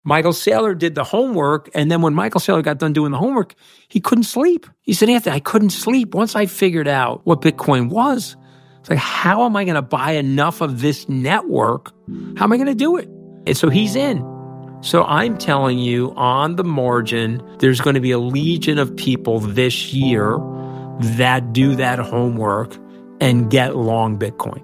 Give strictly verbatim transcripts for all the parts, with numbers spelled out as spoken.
Michael Saylor did the homework, and then when Michael Saylor got done doing the homework, he couldn't sleep. He said, Anthony, I couldn't sleep. Once I figured out what Bitcoin was, it's like, how am I going to buy enough of this network? How am I going to do it? And so he's in. So I'm telling you, on the margin, there's going to be a legion of people this year that do that homework and get long Bitcoin.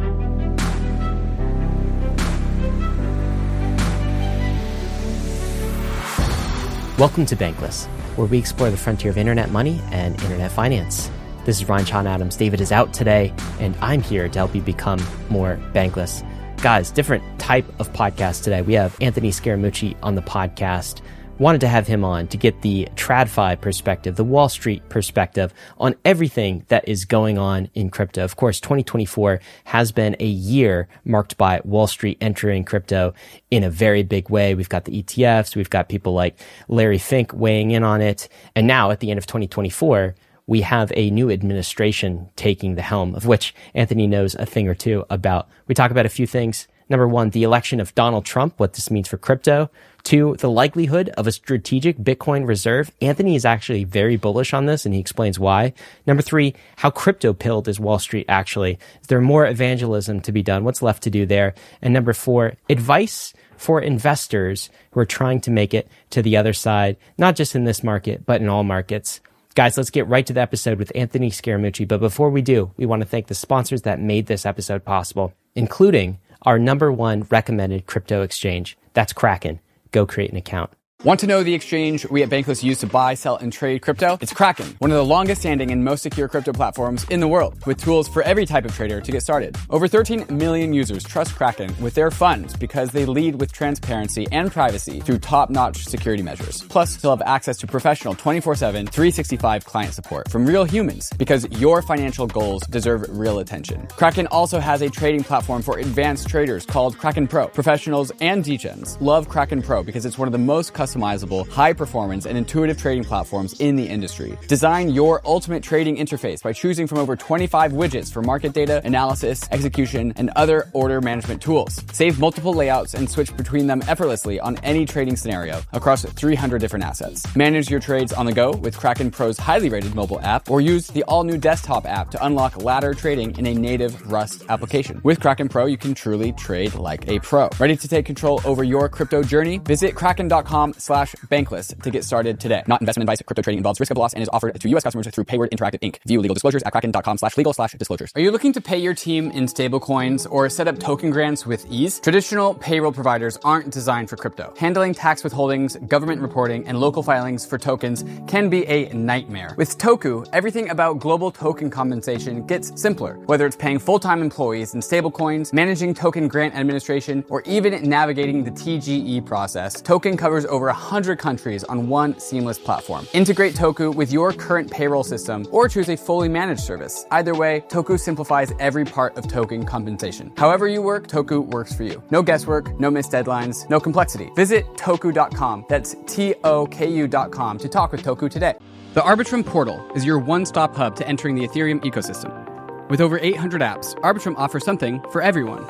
Welcome to Bankless, where we explore the frontier of internet money and internet finance. This is Ryan Sean Adams. David is out today, and I'm here to help you become more bankless. Guys, different type of podcast today. We have Anthony Scaramucci on the podcast. Wanted to have him on to get the TradFi perspective, the Wall Street perspective on everything that is going on in crypto. Of course, twenty twenty-four has been a year marked by Wall Street entering crypto in a very big way. We've got the E T Fs. We've got people like Larry Fink weighing in on it. And now at the end of twenty twenty-four, we have a new administration taking the helm, of which Anthony knows a thing or two about. We talk about a few things. Number one, the election of Donald Trump, what this means for crypto. Two, the likelihood of a strategic Bitcoin reserve. Anthony is actually very bullish on this, and he explains why. Number three, how crypto-pilled is Wall Street actually? Is there more evangelism to be done? What's left to do there? And number four, advice for investors who are trying to make it to the other side, not just in this market, but in all markets. Guys, let's get right to the episode with Anthony Scaramucci. But before we do, we want to thank the sponsors that made this episode possible, including our number one recommended crypto exchange. That's Kraken. Go create an account. Want to know the exchange we at Bankless use to buy, sell, and trade crypto? It's Kraken, one of the longest standing and most secure crypto platforms in the world, with tools for every type of trader to get started. Over thirteen million users trust Kraken with their funds because they lead with transparency and privacy through top-notch security measures. Plus, you'll have access to professional twenty-four seven, three sixty-five client support from real humans because your financial goals deserve real attention. Kraken also has a trading platform for advanced traders called Kraken Pro. Professionals and degens love Kraken Pro because it's one of the most customizable customizable, high-performance, and intuitive trading platforms in the industry. Design your ultimate trading interface by choosing from over twenty-five widgets for market data, analysis, execution, and other order management tools. Save multiple layouts and switch between them effortlessly on any trading scenario across three hundred different assets. Manage your trades on the go with Kraken Pro's highly rated mobile app, or use the all-new desktop app to unlock ladder trading in a native Rust application. With Kraken Pro, you can truly trade like a pro. Ready to take control over your crypto journey? Visit kraken dot com slash bankless to get started today. Not investment advice. Crypto trading involves risk of loss and is offered to U S customers through Payward Interactive Incorporated. View legal disclosures at kraken dot com slash legal slash disclosures. Are you looking to pay your team in stablecoins or set up token grants with ease? Traditional payroll providers aren't designed for crypto. Handling tax withholdings, government reporting, and local filings for tokens can be a nightmare. With Toku, everything about global token compensation gets simpler. Whether it's paying full-time employees in stablecoins, managing token grant administration, or even navigating the T G E process, Token covers over one hundred countries on one seamless platform. Integrate Toku with your current payroll system or choose a fully managed service. Either way, Toku simplifies every part of token compensation. However you work, Toku works for you. No guesswork, no missed deadlines, no complexity. Visit toku dot com, that's T O K U dot com, to talk with Toku today. The Arbitrum portal is your one-stop hub to entering the Ethereum ecosystem. With over eight hundred apps, Arbitrum offers something for everyone.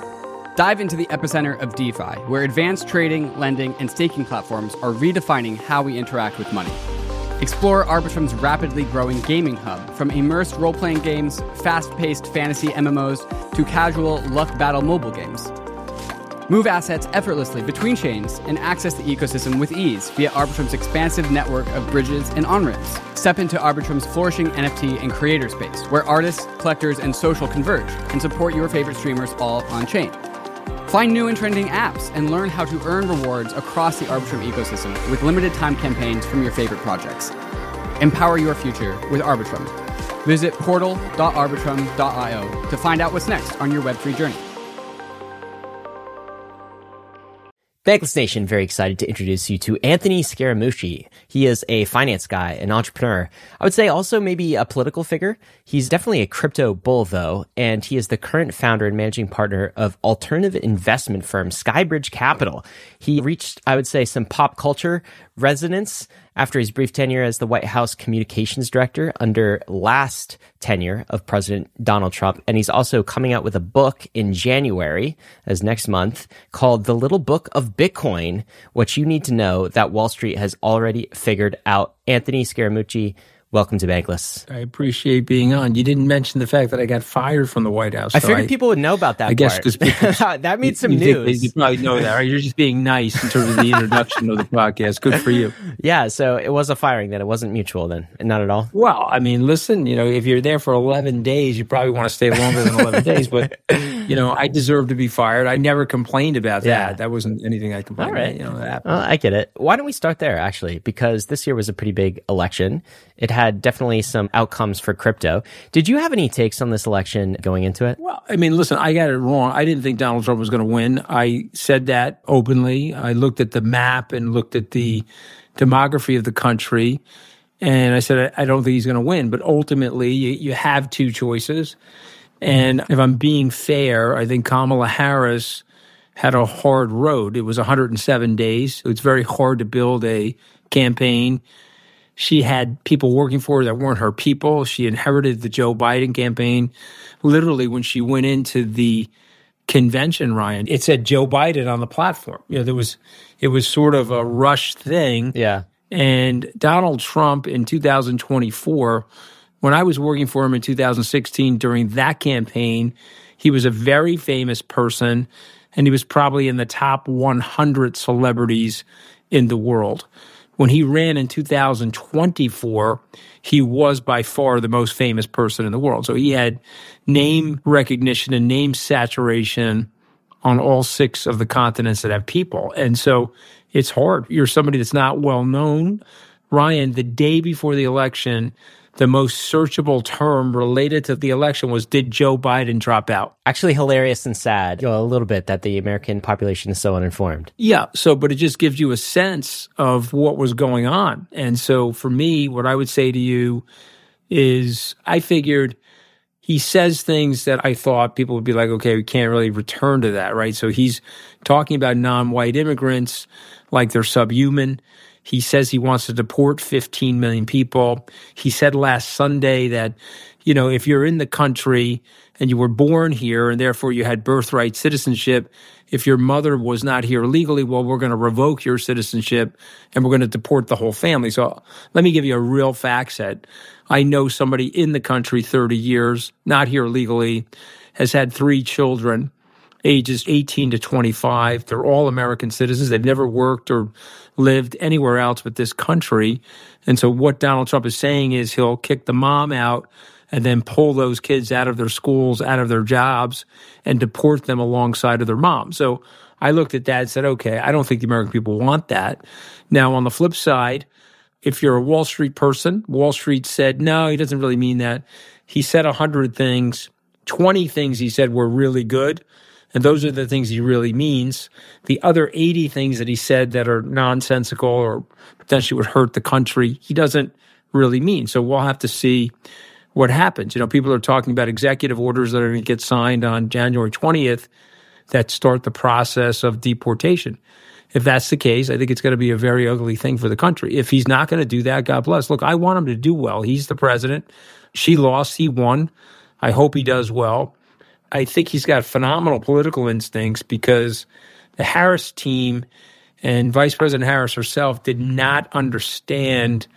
Dive into the epicenter of DeFi, where advanced trading, lending, and staking platforms are redefining how we interact with money. Explore Arbitrum's rapidly growing gaming hub, from immersed role-playing games, fast-paced fantasy M M Os, to casual luck battle mobile games. Move assets effortlessly between chains and access the ecosystem with ease via Arbitrum's expansive network of bridges and on-ramps. Step into Arbitrum's flourishing N F T and creator space, where artists, collectors, and social converge, and support your favorite streamers all on-chain. Find new and trending apps and learn how to earn rewards across the Arbitrum ecosystem with limited time campaigns from your favorite projects. Empower your future with Arbitrum. Visit portal dot arbitrum dot io to find out what's next on your Web three journey. Bankless Nation, very excited to introduce you to Anthony Scaramucci. He is a finance guy, an entrepreneur. I would say also maybe a political figure. He's definitely a crypto bull, though, and he is the current founder and managing partner of alternative investment firm Skybridge Capital. He reached, I would say, some pop culture resonance after his brief tenure as the White House communications director under last tenure of President Donald Trump. And he's also coming out with a book in January, as next month, called The Little Book of Bitcoin, which you need to know that Wall Street has already figured out. Anthony Scaramucci, welcome to Bankless. I appreciate being on. You didn't mention the fact that I got fired from the White House. I so figured I, people would know about that I guess part. because that means some you news. You probably know that, right? You're just being nice in terms of the introduction of the podcast. Good for you. Yeah, so it was a firing then. It wasn't mutual then. Not at all? Well, I mean, listen, you know, if you're there for eleven days, you probably want to stay longer than eleven days. But, you know, I deserve to be fired. I never complained about that. Yeah. That wasn't anything I complained all right. about. You know, that. Well, I get it. Why don't we start there, actually? Because this year was a pretty big election. It had definitely some outcomes for crypto. Did you have any takes on this election going into it? Well, I mean, listen, I got it wrong. I didn't think Donald Trump was going to win. I said that openly. I looked at the map and looked at the demography of the country, and I said, I don't think he's going to win. But ultimately, you, you have two choices. And if I'm being fair, I think Kamala Harris had a hard road. It was one hundred seven days. It's very hard to build a campaign. She had people working for her that weren't her people. She inherited the Joe Biden campaign. Literally, when she went into the convention, Ryan, it said Joe Biden on the platform. You know, there was, it was sort of a rushed thing. Yeah. And Donald Trump in two thousand twenty-four, when I was working for him in two thousand sixteen during that campaign, he was a very famous person, and he was probably in the top one hundred celebrities in the world. When he ran in two thousand twenty-four, he was by far the most famous person in the world. So he had name recognition and name saturation on all six of the continents that have people. And so it's hard. You're somebody that's not well known. Ryan, the day before the election, the most searchable term related to the election was, did Joe Biden drop out? Actually hilarious and sad, you know, a little bit, that the American population is so uninformed. Yeah. So, but it just gives you a sense of what was going on. And so for me, what I would say to you is I figured he says things that I thought people would be like, okay, we can't really return to that, right? So he's talking about non-white immigrants like they're subhuman. He says he wants to deport fifteen million people. He said last Sunday that, you know, if you're in the country and you were born here and therefore you had birthright citizenship, if your mother was not here legally, well, we're going to revoke your citizenship and we're going to deport the whole family. So let me give you a real fact set. I know somebody in the country thirty years, not here legally, has had three children, ages eighteen to twenty-five. They're all American citizens. They've never worked or lived anywhere else but this country. And so what Donald Trump is saying is he'll kick the mom out and then pull those kids out of their schools, out of their jobs, and deport them alongside of their mom. So I looked at that and said, okay, I don't think the American people want that. Now, on the flip side, if you're a Wall Street person, Wall Street said, no, he doesn't really mean that. He said one hundred things. twenty things he said were really good. And those are the things he really means. The other eighty things that he said that are nonsensical or potentially would hurt the country, he doesn't really mean. So we'll have to see what happens. You know, people are talking about executive orders that are going to get signed on January twentieth that start the process of deportation. If that's the case, I think it's going to be a very ugly thing for the country. If he's not going to do that, God bless. Look, I want him to do well. He's the president. She lost. He won. I hope he does well. I think he's got phenomenal political instincts because the Harris team and Vice President Harris herself did not understand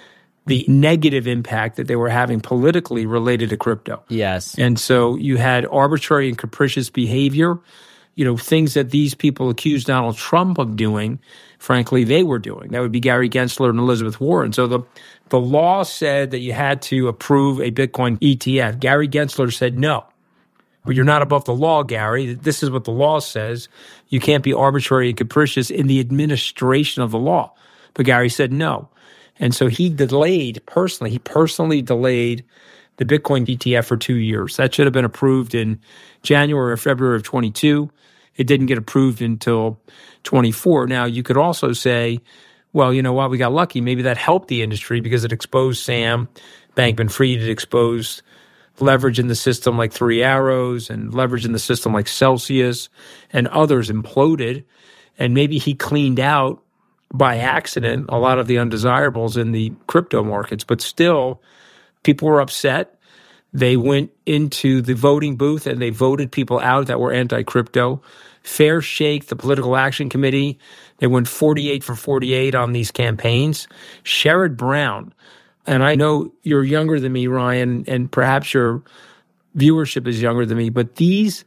the negative impact that they were having politically related to crypto. Yes. And so you had arbitrary and capricious behavior, you know, things that these people accused Donald Trump of doing, frankly, they were doing. That would be Gary Gensler and Elizabeth Warren. So the the law said that you had to approve a Bitcoin E T F. Gary Gensler said no. But you're not above the law, Gary. This is what the law says. You can't be arbitrary and capricious in the administration of the law. But Gary said no. And so he delayed personally, he personally delayed the Bitcoin E T F for two years. That should have been approved in January or February of twenty-two. It didn't get approved until twenty-four. Now, you could also say, well, you know what, we got lucky. Maybe that helped the industry because it exposed Sam Bankman-Fried. It exposed leverage in the system like Three Arrows and leverage in the system like Celsius and others imploded. And maybe he cleaned out by accident a lot of the undesirables in the crypto markets. But still, people were upset. They went into the voting booth and they voted people out that were anti-crypto. Fair Shake, the Political Action Committee, they went forty-eight for forty-eight on these campaigns. Sherrod Brown, and I know you're younger than me, Ryan, and perhaps your viewership is younger than me, but these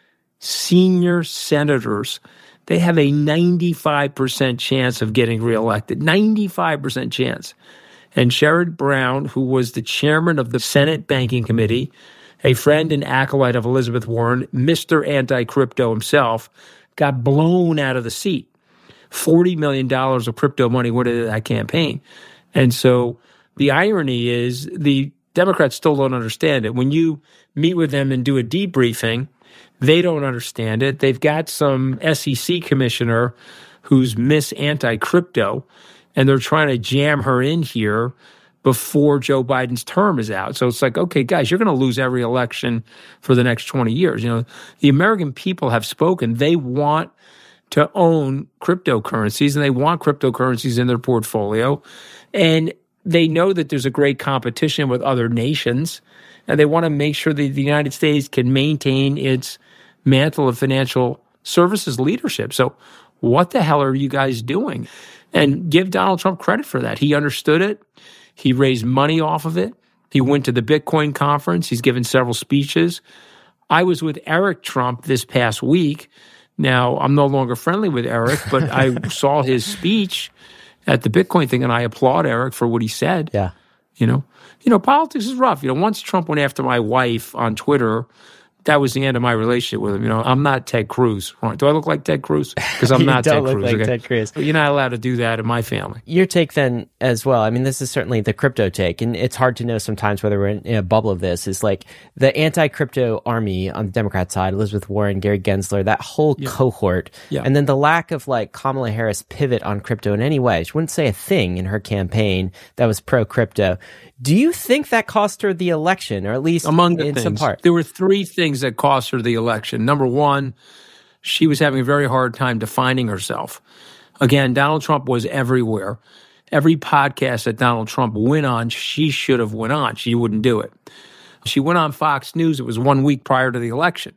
senior senators, they have a ninety-five percent chance of getting reelected. ninety-five percent chance. And Sherrod Brown, who was the chairman of the Senate Banking Committee, a friend and acolyte of Elizabeth Warren, Mister Anti-Crypto himself, got blown out of the seat. forty million dollars of crypto money went into that campaign. And so the irony is the Democrats still don't understand it. When you meet with them and do a debriefing, they don't understand it. They've got some S E C commissioner who's Miss Anti-Crypto, and they're trying to jam her in here before Joe Biden's term is out. So it's like, okay, guys, you're going to lose every election for the next twenty years. You know, the American people have spoken. They want to own cryptocurrencies, and they want cryptocurrencies in their portfolio. And they know that there's a great competition with other nations, and they want to make sure that the United States can maintain its mantle of financial services leadership. So what the hell are you guys doing? And give Donald Trump credit for that. He understood it. He raised money off of it. He went to the Bitcoin conference. He's given several speeches. I was with Eric Trump this past week. Now, I'm no longer friendly with Eric, but I saw his speech at the Bitcoin thing, and I applaud Eric for what he said. Yeah. You know, you know, politics is rough. You know, once Trump went after my wife on Twitter, that was the end of my relationship with him. You know, I'm not Ted Cruz. Do I look like Ted Cruz? Because I'm not Ted Cruz. You don't look like okay? Ted Cruz. You're not allowed to do that in my family. Your take then as well, I mean, this is certainly the crypto take, and it's hard to know sometimes whether we're in, in a bubble of this, is like the anti-crypto army on the Democrat side, Elizabeth Warren, Gary Gensler, that whole yeah. cohort, yeah. and then the lack of like Kamala Harris pivot on crypto in any way. She wouldn't say a thing in her campaign that was pro-crypto. Do you think that cost her the election, or at least among the in things, some part? There were three things that cost her the election. Number one, she was having a very hard time defining herself. Again, Donald Trump was everywhere. Every podcast that Donald Trump went on, she should have went on. She wouldn't do it. She went on Fox News. It was one week prior to the election.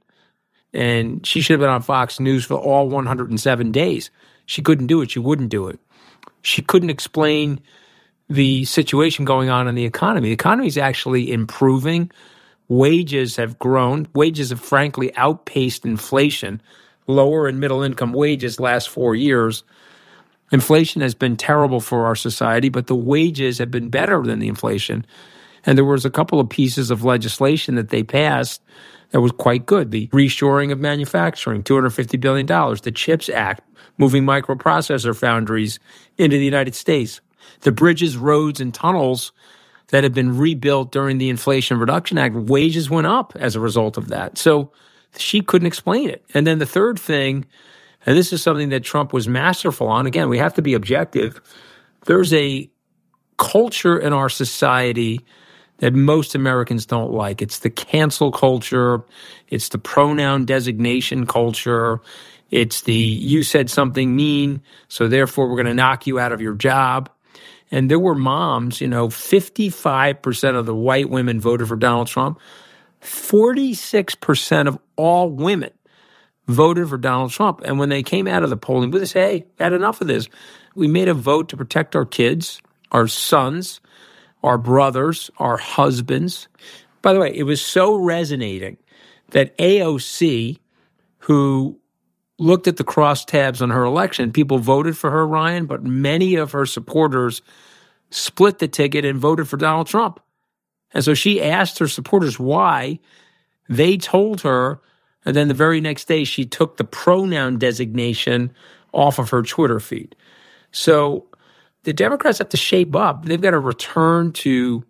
And she should have been on Fox News for all one hundred seven days. She couldn't do it. She wouldn't do it. She couldn't explain the situation going on in the economy. The economy is actually improving. Wages have grown. Wages have frankly outpaced inflation. Lower and middle income wages last four years. Inflation has been terrible for our society, but the wages have been better than the inflation. And there was a couple of pieces of legislation that they passed that was quite good. The reshoring of manufacturing, two hundred fifty billion dollars. The CHIPS Act, moving microprocessor foundries into the United States. The bridges, roads, and tunnels that have been rebuilt during the Inflation Reduction Act, wages went up as a result of that. So she couldn't explain it. And then the third thing, and this is something that Trump was masterful on, again, we have to be objective. There's a culture in our society that most Americans don't like. It's the cancel culture. It's the pronoun designation culture. It's the you said something mean, so therefore we're going to knock you out of your job. And there were moms, you know, fifty-five percent of the white women voted for Donald Trump. forty-six percent of all women voted for Donald Trump. And when they came out of the polling, they said, hey, had enough of this. We made a vote to protect our kids, our sons, our brothers, our husbands. By the way, it was so resonating that A O C, who looked at the crosstabs on her election, people voted for her, Ryan, but many of her supporters split the ticket and voted for Donald Trump. And so she asked her supporters why. They told her, and then the very next day she took the pronoun designation off of her Twitter feed. So the Democrats have to shape up. They've got to return to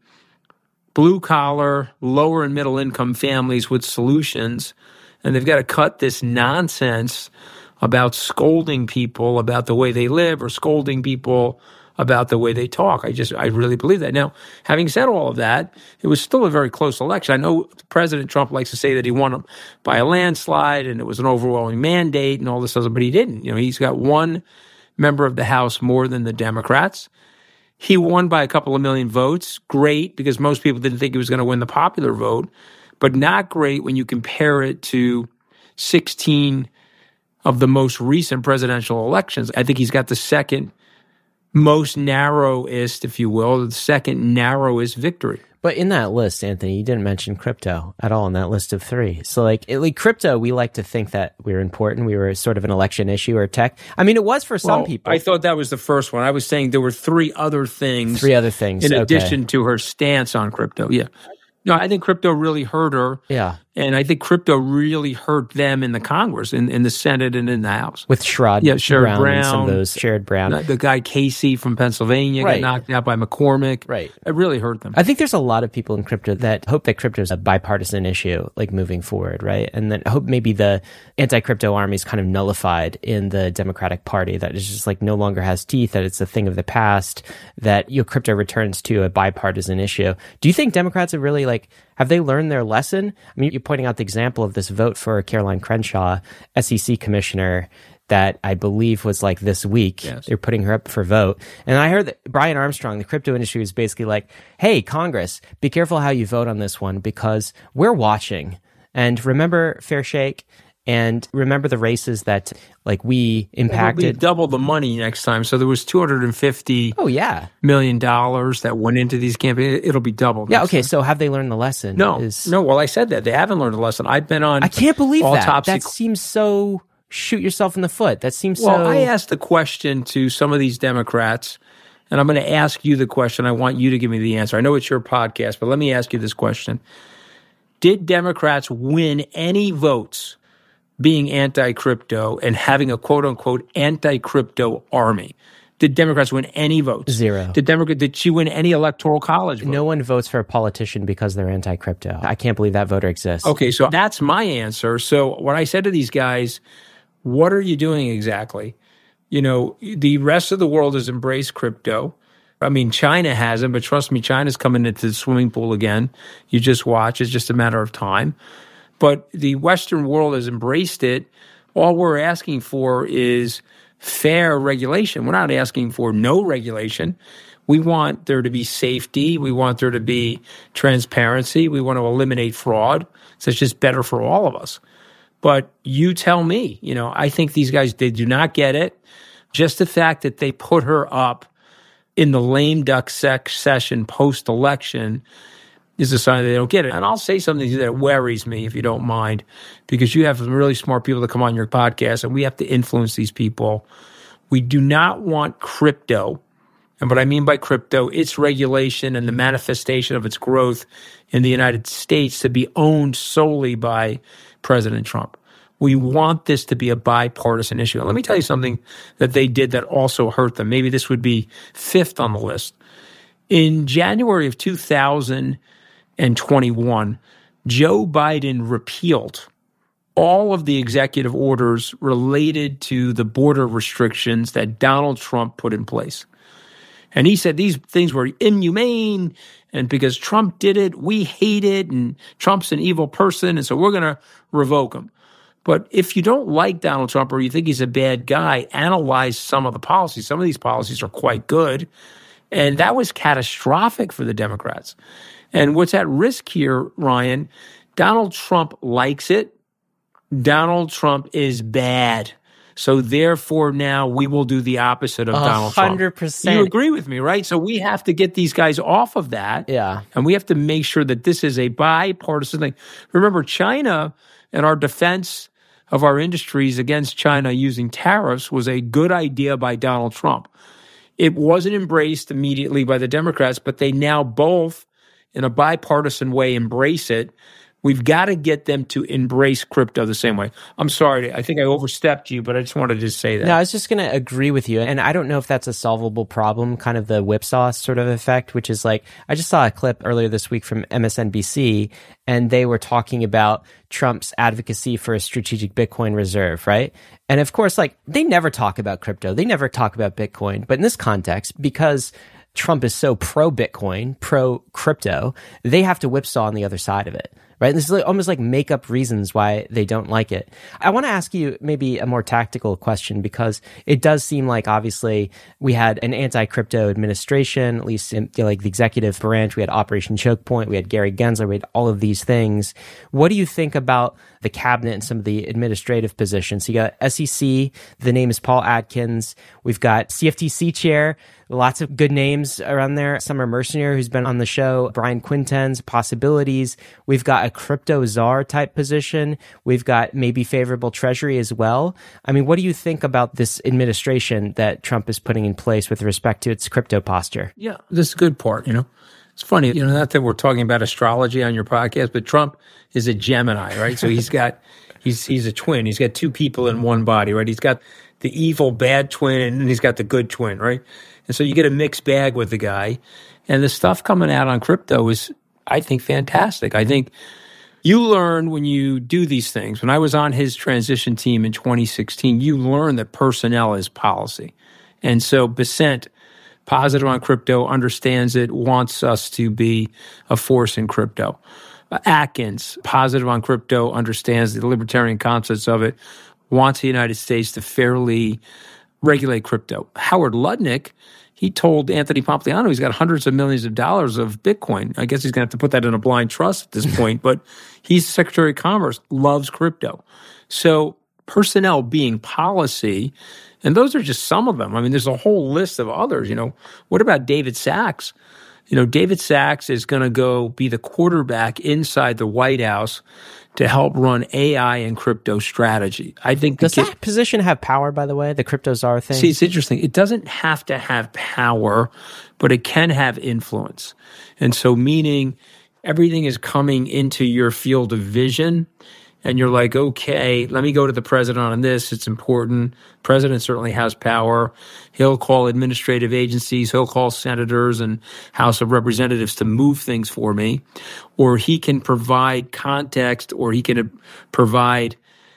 blue-collar, lower and middle-income families with solutions, and they've got to cut this nonsense about scolding people about the way they live or scolding people about the way they talk. I just, I really believe that. Now, having said all of that, it was still a very close election. I know President Trump likes to say that he won by a landslide and it was an overwhelming mandate and all this other, but he didn't. You know, he's got one member of the House more than the Democrats. He won by a couple of million votes. Great, because most people didn't think he was going to win the popular vote, but not great when you compare it to sixteen of the most recent presidential elections. I think he's got the second most narrowest, if you will, the second narrowest victory. But in that list, Anthony, you didn't mention crypto at all in that list of three. So like, it, like crypto, we like to think that we were important. We were sort of an election issue or tech. I mean, it was for some well, people. I thought that was the first one. I was saying there were three other things. Three other things. In okay. addition to her stance on crypto. Yeah. No, I think crypto really hurt her. Yeah. And I think crypto really hurt them in the Congress, in, in the Senate and in the House. With Sherrod yeah, Sherrod Brown, Brown and some of those, Sherrod Brown. The, the guy Casey from Pennsylvania right. got knocked out by McCormick. Right. It really hurt them. I think there's a lot of people in crypto that hope that crypto is a bipartisan issue, like moving forward, right? And then hope maybe the anti-crypto army is kind of nullified in the Democratic Party, that it's just like no longer has teeth, that it's a thing of the past, that, you know, crypto returns to a bipartisan issue. Do you think Democrats have really like, have they learned their lesson? I mean, you're pointing out the example of this vote for Caroline Crenshaw, S E C commissioner, that I believe was like this week. Yes. They're putting her up for vote. And I heard that Brian Armstrong, the crypto industry, was basically like, hey, Congress, be careful how you vote on this one because we're watching. And remember Fair Shake? And remember the races that like we impacted. It'll be double the money next time. So there was two hundred fifty oh, yeah. million dollars that went into these campaigns. It'll be double. Yeah, okay. time. So have they learned the lesson? No, Is... no. Well, I said that. They haven't learned the lesson. I've been on I can't believe all that. top That secret- seems so shoot yourself in the foot. That seems well, so... I asked the question to some of these Democrats, and I'm going to ask you the question. I want you to give me the answer. I know it's your podcast, but let me ask you this question. Did Democrats win any votes being anti-crypto and having a quote-unquote anti-crypto army? Did Democrats win any votes? Zero. Did Democrat? Did she win any electoral college votes? No one votes for a politician because they're anti-crypto. I can't believe that voter exists. Okay, so that's my answer. So what I said to these guys, what are you doing exactly? You know, the rest of the world has embraced crypto. I mean, China hasn't, but trust me, China's coming into the swimming pool again. You just watch. It's just a matter of time. But the Western world has embraced it. All we're asking for is fair regulation. We're not asking for no regulation. We want there to be safety. We want there to be transparency. We want to eliminate fraud. So it's just better for all of us. But you tell me, you know, I think these guys, they do not get it. Just the fact that they put her up in the lame duck sec- session post-election is a sign that they don't get it. And I'll say something that worries me, if you don't mind, because you have some really smart people that come on your podcast, and we have to influence these people. We do not want crypto, and what I mean by crypto, its regulation and the manifestation of its growth in the United States to be owned solely by President Trump. We want this to be a bipartisan issue. And let me tell you something that they did that also hurt them. Maybe this would be fifth on the list. In January of two thousand twenty-one, Joe Biden repealed all of the executive orders related to the border restrictions that Donald Trump put in place. And he said these things were inhumane, and because Trump did it, we hate it, and Trump's an evil person, and so we're going to revoke him. But if you don't like Donald Trump or you think he's a bad guy, analyze some of the policies. Some of these policies are quite good, and that was catastrophic for the Democrats. And what's at risk here, Ryan, Donald Trump likes it. Donald Trump is bad. So therefore now we will do the opposite of Donald Trump. one hundred percent. You agree with me, right? So we have to get these guys off of that. Yeah. And we have to make sure that this is a bipartisan thing. Remember, China and our defense of our industries against China using tariffs was a good idea by Donald Trump. It wasn't embraced immediately by the Democrats, but they now both, in a bipartisan way, embrace it. We've got to get them to embrace crypto the same way. I'm sorry. I think I overstepped you, but I just wanted to say that. No, I was just going to agree with you. And I don't know if that's a solvable problem, kind of the whipsaw sort of effect, which is like, I just saw a clip earlier this week from M S N B C, and they were talking about Trump's advocacy for a strategic Bitcoin reserve, right? And of course, like, they never talk about crypto. They never talk about Bitcoin. But in this context, because Trump is so pro-Bitcoin, pro-crypto, they have to whipsaw on the other side of it, right? And this is like, almost like make up reasons why they don't like it. I want to ask you maybe a more tactical question, because it does seem like obviously we had an anti-crypto administration, at least in, you know, like the executive branch. We had Operation Choke Point. We had Gary Gensler. We had all of these things. What do you think about the cabinet and some of the administrative positions? So you got S E C. The name is Paul Atkins. We've got C F T C chair. Lots of good names around there. Summer Mercenary, who's been on the show. Brian Quinten's Possibilities. We've got a crypto czar type position. We've got maybe favorable treasury as well. I mean, what do you think about this administration that Trump is putting in place with respect to its crypto posture? Yeah, this is a good part, you know. It's funny, you know, not that we're talking about astrology on your podcast, but Trump is a Gemini, right? So he's got, he's he's a twin. He's got two people in one body, right? He's got the evil bad twin and he's got the good twin, right? And so you get a mixed bag with the guy. And the stuff coming out on crypto is, I think, fantastic. I think you learn when you do these things. When I was on his transition team in twenty sixteen, you learn that personnel is policy. And so Bessent, positive on crypto, understands it, wants us to be a force in crypto. Uh, Atkins, positive on crypto, understands the libertarian concepts of it, wants the United States to fairly regulate crypto. Howard Lutnick, he told Anthony Pompliano he's got hundreds of millions of dollars of Bitcoin. I guess he's going to have to put that in a blind trust at this point, but he's Secretary of Commerce, loves crypto. So personnel being policy, and those are just some of them. I mean, there's a whole list of others. You know, what about David Sachs? You know, David Sachs is going to go be the quarterback inside the White House to help run A I and crypto strategy. I think does kid, that position have power, by the way, the crypto czar thing? See, it's interesting. It doesn't have to have power, but it can have influence. And so meaning everything is coming into your field of vision, and you're like, okay, let me go to the president on this. It's important. President certainly has power. He'll call administrative agencies. He'll call senators and House of Representatives to move things for me. Or he can provide context, or he can provide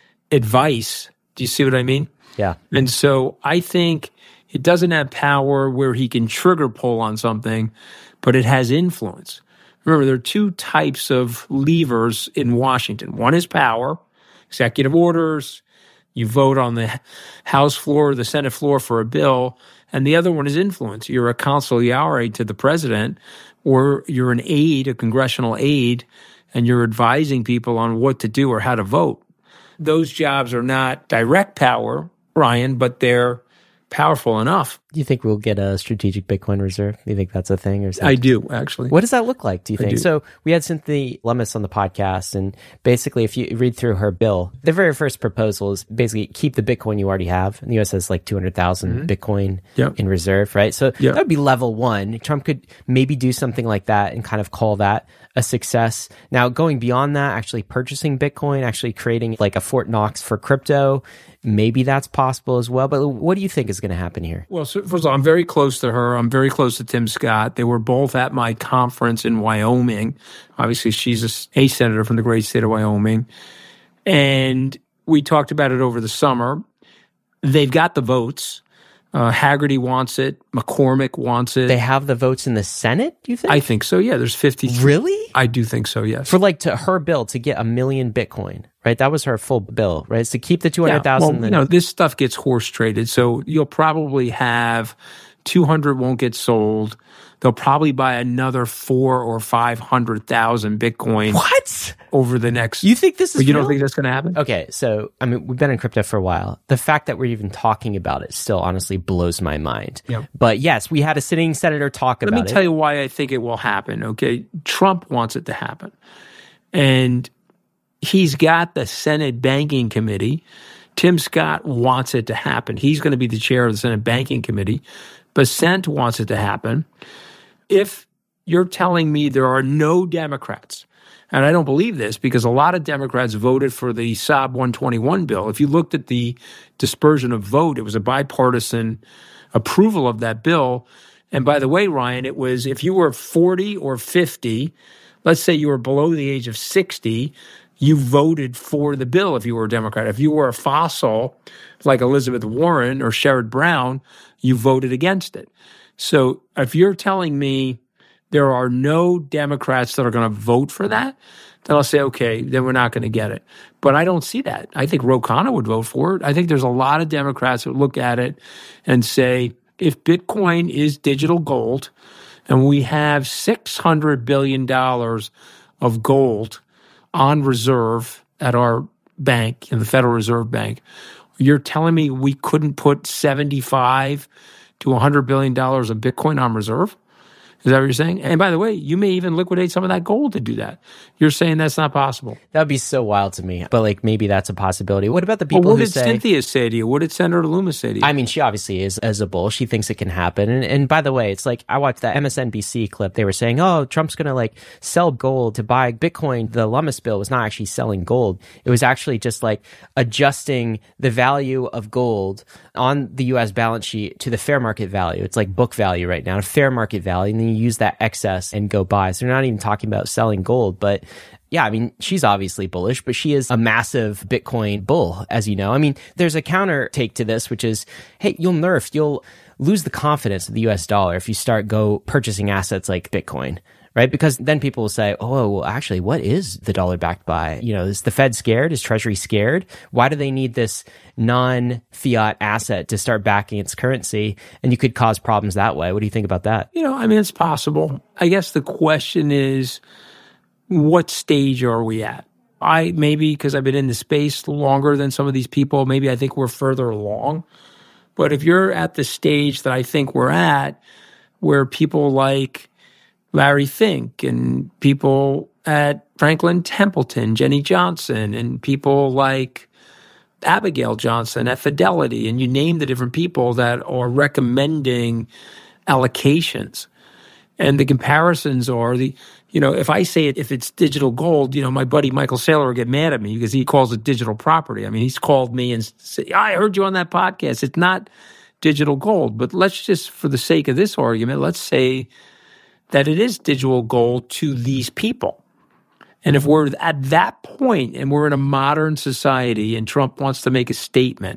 advice. Do you see what I mean? Yeah. And so I think it doesn't have power where he can trigger pull on something, but it has influence. Remember, there are two types of levers in Washington. One is power, executive orders. You vote on the House floor, the Senate floor for a bill. And the other one is influence. You're a consigliere to the president, or you're an aide, a congressional aide, and you're advising people on what to do or how to vote. Those jobs are not direct power, Ryan, but they're powerful enough. Do you think we'll get a strategic Bitcoin reserve? Do you think that's a thing? Or something? I do, actually. What does that look like, do you I think? do. So we had Cynthia Lummis on the podcast, and basically if you read through her bill, the very first proposal is basically keep the Bitcoin you already have. And the U S has like two hundred thousand mm-hmm. Bitcoin yep. in reserve, right? So yep. that would be level one. Trump could maybe do something like that and kind of call that a success. Now, going beyond that, actually purchasing Bitcoin, actually creating like a Fort Knox for crypto, maybe that's possible as well. But what do you think is going to happen here? Well, so first of all, I'm very close to her. I'm very close to Tim Scott. They were both at my conference in Wyoming. Obviously, she's a, a senator from the great state of Wyoming. And we talked about it over the summer. They've got the votes. Uh, Haggerty wants it. McCormick wants it. They have the votes in the Senate, do you think? I think so, yeah. There's fifty. Really? I do think so, yes. For like to her bill to get a million Bitcoin, right? That was her full bill, right? It's to keep the two hundred thousand. Yeah, well, you know, this stuff gets horse traded. So you'll probably have two hundred won't get sold. They'll probably buy another four or five hundred thousand Bitcoin. What? Over the next. You think this is? But you real? don't think that's going to happen? Okay, so I mean, we've been in crypto for a while. The fact that we're even talking about it still honestly blows my mind. Yeah. But yes, we had a sitting senator talk Let about it. Let me tell you why I think it will happen. Okay, Trump wants it to happen, and he's got the Senate Banking Committee. Tim Scott wants it to happen. He's going to be the chair of the Senate Banking Committee. Bessent wants it to happen. If you're telling me there are no Democrats, and I don't believe this because a lot of Democrats voted for the S A B one twenty-one bill. If you looked at the dispersion of vote, it was a bipartisan approval of that bill. And by the way, Ryan, it was if you were forty or fifty, let's say you were below the age of sixty, you voted for the bill if you were a Democrat. If you were a fossil like Elizabeth Warren or Sherrod Brown, you voted against it. So if you're telling me there are no Democrats that are going to vote for that, then I'll say, okay, then we're not going to get it. But I don't see that. I think Ro Khanna would vote for it. I think there's a lot of Democrats that look at it and say, if Bitcoin is digital gold and we have six hundred billion dollars of gold on reserve at our bank, in the Federal Reserve Bank, you're telling me we couldn't put seventy-five to one hundred billion dollars of Bitcoin on reserve? Is that what you're saying? And by the way, you may even liquidate some of that gold to do that. You're saying that's not possible. That would be so wild to me. But like maybe that's a possibility. What about the people well, what who did say... Cynthia say to you? What did Senator Loomis say to you? I mean, she obviously is as a bull. She thinks it can happen. And, and by the way, it's like I watched that M S N B C clip. They were saying, oh, Trump's going to like sell gold to buy Bitcoin. The Lummis bill was not actually selling gold. It was actually just like adjusting the value of gold on the U S balance sheet to the fair market value. It's like book value right now, fair market value. And then you use that excess and go buy. So they're not even talking about selling gold. But yeah, I mean, she's obviously bullish, but she is a massive Bitcoin bull, as you know. I mean, there's a counter take to this, which is, hey, you'll nerf, you'll lose the confidence of the U S dollar if you start go purchasing assets like Bitcoin, right? Because then people will say, oh, well, actually, what is the dollar backed by? You know, is the Fed scared? Is Treasury scared? Why do they need this non-fiat asset to start backing its currency? And you could cause problems that way. What do you think about that? You know, I mean, it's possible. I guess the question is, what stage are we at? I maybe because I've been in the space longer than some of these people, maybe I think we're further along. But if you're at the stage that I think we're at, where people like Larry Fink and people at Franklin Templeton, Jenny Johnson, and people like Abigail Johnson at Fidelity, and you name the different people that are recommending allocations. And the comparisons are the, you know, if I say it, if it's digital gold, you know, my buddy Michael Saylor will get mad at me because he calls it digital property. I mean, he's called me and said, I heard you on that podcast. It's not digital gold. But let's just, for the sake of this argument, let's say that it is digital gold to these people. And if we're at that point and we're in a modern society and Trump wants to make a statement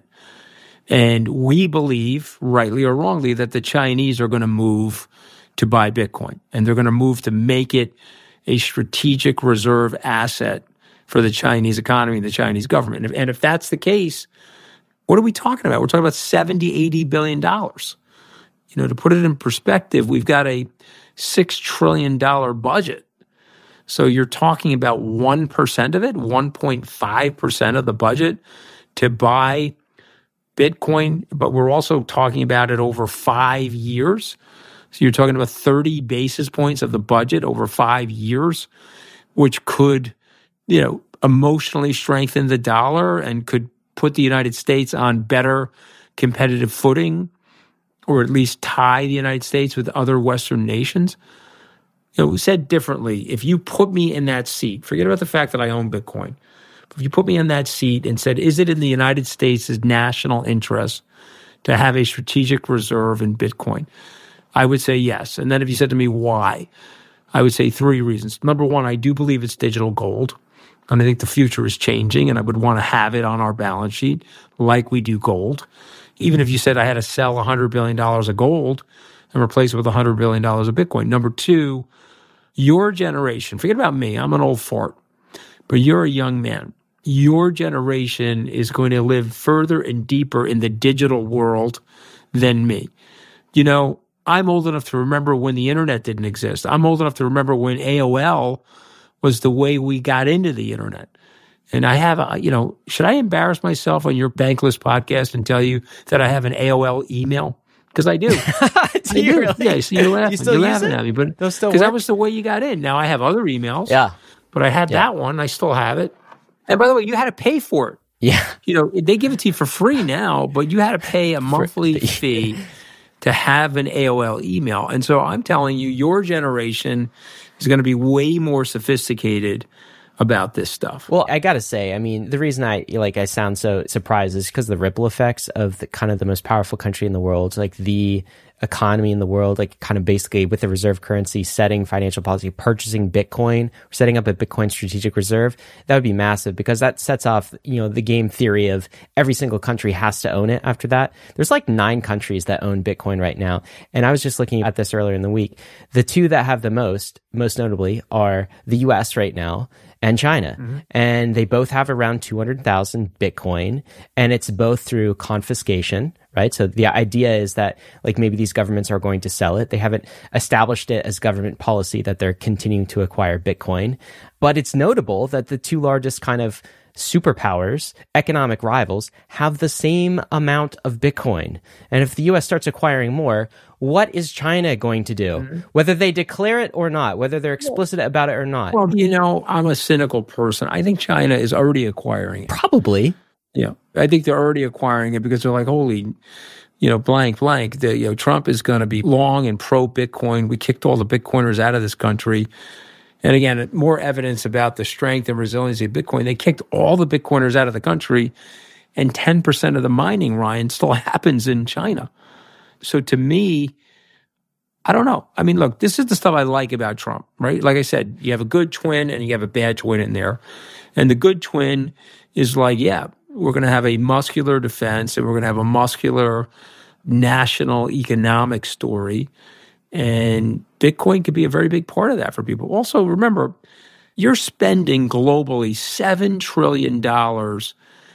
and we believe, rightly or wrongly, that the Chinese are going to move to buy Bitcoin and they're going to move to make it a strategic reserve asset for the Chinese economy and the Chinese government. And if, and if that's the case, what are we talking about? We're talking about seventy, eighty billion dollars. You know, to put it in perspective, we've got a six trillion dollars budget. So you're talking about one percent of it, one point five percent of the budget to buy Bitcoin, but we're also talking about it over five years. So you're talking about thirty basis points of the budget over five years, which could, you know, emotionally strengthen the dollar and could put the United States on better competitive footing, or at least tie the United States with other Western nations. You know, said differently, if you put me in that seat, forget about the fact that I own Bitcoin. If you put me in that seat and said, is it in the United States' national interest to have a strategic reserve in Bitcoin? I would say yes. And then if you said to me, why? I would say three reasons. Number one, I do believe it's digital gold. And I think the future is changing, and I would want to have it on our balance sheet like we do gold. Even if you said I had to sell one hundred billion dollars of gold and replace it with one hundred billion dollars of Bitcoin. Number two, your generation, forget about me, I'm an old fart, but you're a young man. Your generation is going to live further and deeper in the digital world than me. You know, I'm old enough to remember when the internet didn't exist. I'm old enough to remember when A O L was the way we got into the internet. And I have, a, you know, should I embarrass myself on your Bankless podcast and tell you that I have an A O L email? Because I do. do I you do. really? Yeah, so you're laughing. You still you're use laughing it? at me, but Those still because that work? was the way you got in. Now I have other emails. Yeah. But I had Yeah. that one. I still have it. And by the way, you had to pay for it. Yeah. You know, they give it to you for free now, but you had to pay a monthly fee to have an A O L email. And so I'm telling you, your generation is going to be way more sophisticated about this stuff. Well, I gotta say, I mean, the reason I like I sound so surprised is because the ripple effects of the kind of the most powerful country in the world, like the economy in the world, like kind of basically with the reserve currency, setting financial policy, purchasing Bitcoin, setting up a Bitcoin strategic reserve, that would be massive because that sets off, you know, the game theory of every single country has to own it after that. There's like nine countries that own Bitcoin right now. And I was just looking at this earlier in the week. The two that have the most, most notably, are the U S right now and China. Mm-hmm. And they both have around two hundred thousand Bitcoin, and it's both through confiscation, right? So the idea is that like maybe these governments are going to sell it. They haven't established it as government policy that they're continuing to acquire Bitcoin. But it's notable that the two largest kind of superpowers, economic rivals, have the same amount of Bitcoin. And if the U S starts acquiring more, what is China going to do? Mm-hmm. Whether they declare it or not, whether they're explicit well, about it or not. Well, you know, I'm a cynical person. I think China is already acquiring it. Probably. Yeah. I think they're already acquiring it because they're like, holy, you know, blank, blank. The, you know, Trump is going to be long and pro-Bitcoin. We kicked all the Bitcoiners out of this country. And again, more evidence about the strength and resiliency of Bitcoin. They kicked all the Bitcoiners out of the country, and ten percent of the mining, Ryan, still happens in China. So to me, I don't know. I mean, look, this is the stuff I like about Trump, right? Like I said, you have a good twin and you have a bad twin in there. And the good twin is like, yeah, we're going to have a muscular defense and we're going to have a muscular national economic story. And Bitcoin could be a very big part of that for people. Also, remember, you're spending globally seven trillion dollars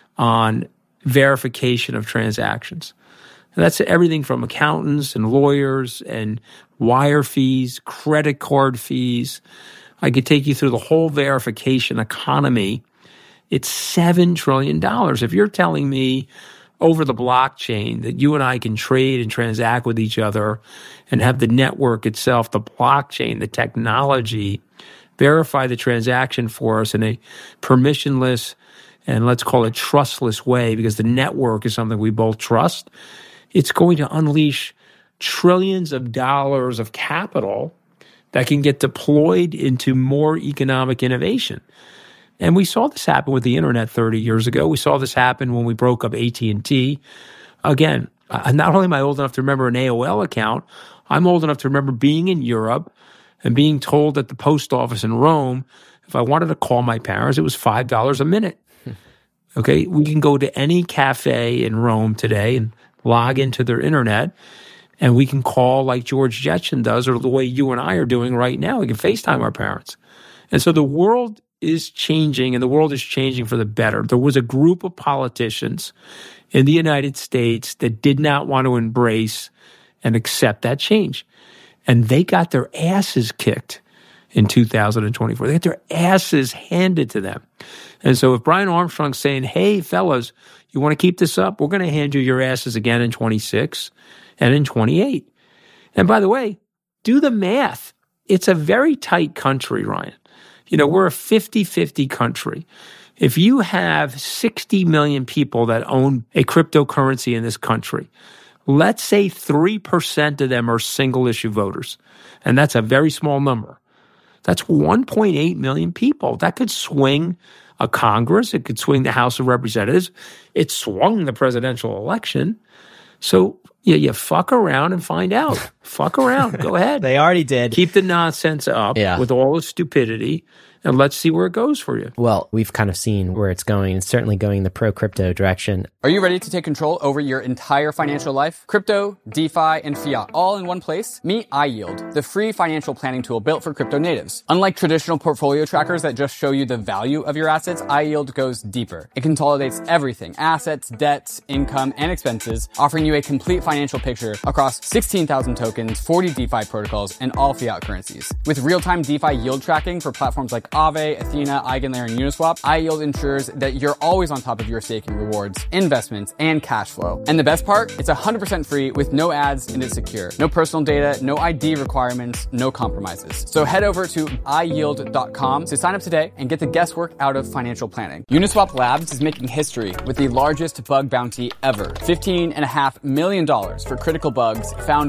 on verification of transactions. And that's everything from accountants and lawyers and wire fees, credit card fees. I could take you through the whole verification economy. It's seven trillion dollars. If you're telling me over the blockchain that you and I can trade and transact with each other and have the network itself, the blockchain, the technology, verify the transaction for us in a permissionless and let's call it trustless way, because the network is something we both trust, it's going to unleash trillions of dollars of capital that can get deployed into more economic innovation. And we saw this happen with the internet thirty years ago. We saw this happen when we broke up A T and T. Again, not only am I old enough to remember an A O L account, I'm old enough to remember being in Europe and being told at the post office in Rome, if I wanted to call my parents, it was five dollars a minute. Okay, we can go to any cafe in Rome today and log into their internet, and we can call like George Jetson does, or the way you and I are doing right now. We can FaceTime our parents. And so the world is changing, and the world is changing for the better. There was a group of politicians in the United States that did not want to embrace and accept that change. And they got their asses kicked in two thousand twenty-four. They got their asses handed to them. And so if Brian Armstrong's saying, hey, fellas, you want to keep this up? We're going to hand you your asses again in twenty-six and in twenty-eight. And by the way, do the math. It's a very tight country, Ryan. You know, we're a fifty-fifty country. If you have sixty million people that own a cryptocurrency in this country, let's say three percent of them are single-issue voters, and that's a very small number. That's one point eight million people. That could swing a Congress. It could swing the House of Representatives. It swung the presidential election. So yeah, you fuck around and find out. Fuck around. Go ahead. They already did. Keep the nonsense up yeah. with all the stupidity, and let's see where it goes for you. Well, we've kind of seen where it's going. It's certainly going the pro-crypto direction. Are you ready to take control over your entire financial life? Crypto, DeFi, and fiat all in one place? Meet iYield, the free financial planning tool built for crypto natives. Unlike traditional portfolio trackers that just show you the value of your assets, iYield goes deeper. It consolidates everything, assets, debts, income, and expenses, offering you a complete financial picture across sixteen thousand tokens, forty DeFi protocols, and all fiat currencies. With real-time DeFi yield tracking for platforms like Aave, Athena, Eigenlayer, and Uniswap, iYield ensures that you're always on top of your staking rewards, investments, and cash flow. And the best part? It's one hundred percent free with no ads, and it's secure. No personal data, no I D requirements, no compromises. So head over to i yield dot com to sign up today and get the guesswork out of financial planning. Uniswap Labs is making history with the largest bug bounty ever. fifteen point five million dollars for critical bugs found in Uniswap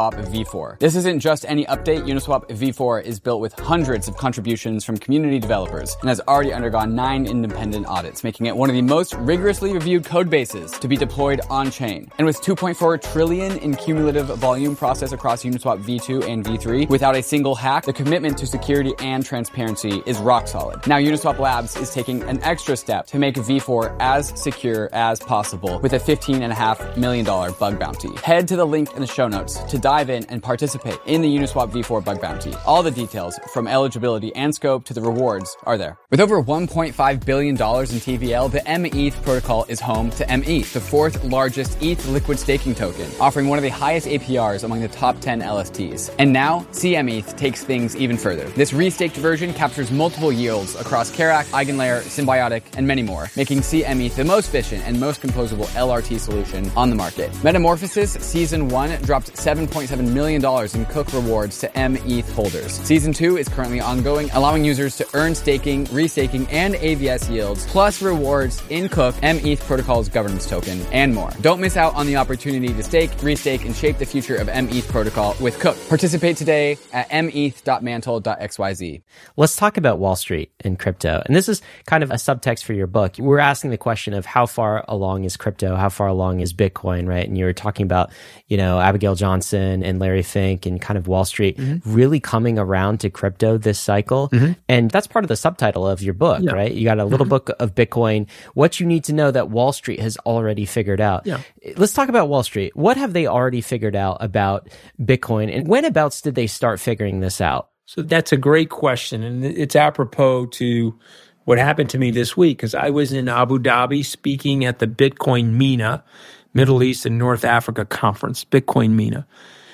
Uniswap V four. This isn't just any update. Uniswap V four is built with hundreds of contributions from community developers and has already undergone nine independent audits, making it one of the most rigorously reviewed code bases to be deployed on-chain. And with two point four trillion in cumulative volume processed across Uniswap V two and V three without a single hack, the commitment to security and transparency is rock solid. Now Uniswap Labs is taking an extra step to make V four as secure as possible with a fifteen point five million dollars bug bounty. Head to the link in the show notes to dive in and participate in the Uniswap V four bug bounty. All the details from eligibility and scope to the rewards are there. With over one point five billion dollars in T V L, the M E T H protocol is home to M E T H, the fourth largest E T H liquid staking token, offering one of the highest A P Rs among the top ten L S Ts. And now, C M E T H takes things even further. This restaked version captures multiple yields across Kerak, Eigenlayer, Symbiotic, and many more, making C M E T H the most efficient and most composable L R T solution on the market. Metamorphosis Season one dropped seven point seven million dollars in Cook rewards to M E T H holders. Season two is currently ongoing, allowing users to earn staking, restaking, and A V S yields, plus rewards in Cook, M E T H protocol's governance token, and more. Don't miss out on the opportunity to stake, restake, and shape the future of M E T H protocol with Cook. Participate today at m e t h dot mantle dot x y z. Let's talk about Wall Street and crypto. And this is kind of a subtext for your book. We're asking the question of how far along is crypto? How far along is Bitcoin, right? And you were talking about, you know, Abigail Johnson and Larry Fink and kind of Wall Street mm-hmm. really coming around to crypto this cycle. Mm-hmm. And that's part of the subtitle of your book, yeah. right? You got a little mm-hmm. book of Bitcoin, what you need to know that Wall Street has already figured out. Yeah. Let's talk about Wall Street. What have they already figured out about Bitcoin? And when abouts did they start figuring this out? So that's a great question. And it's apropos to what happened to me this week, because I was in Abu Dhabi speaking at the Bitcoin MENA, Middle East and North Africa Conference, Bitcoin MENA.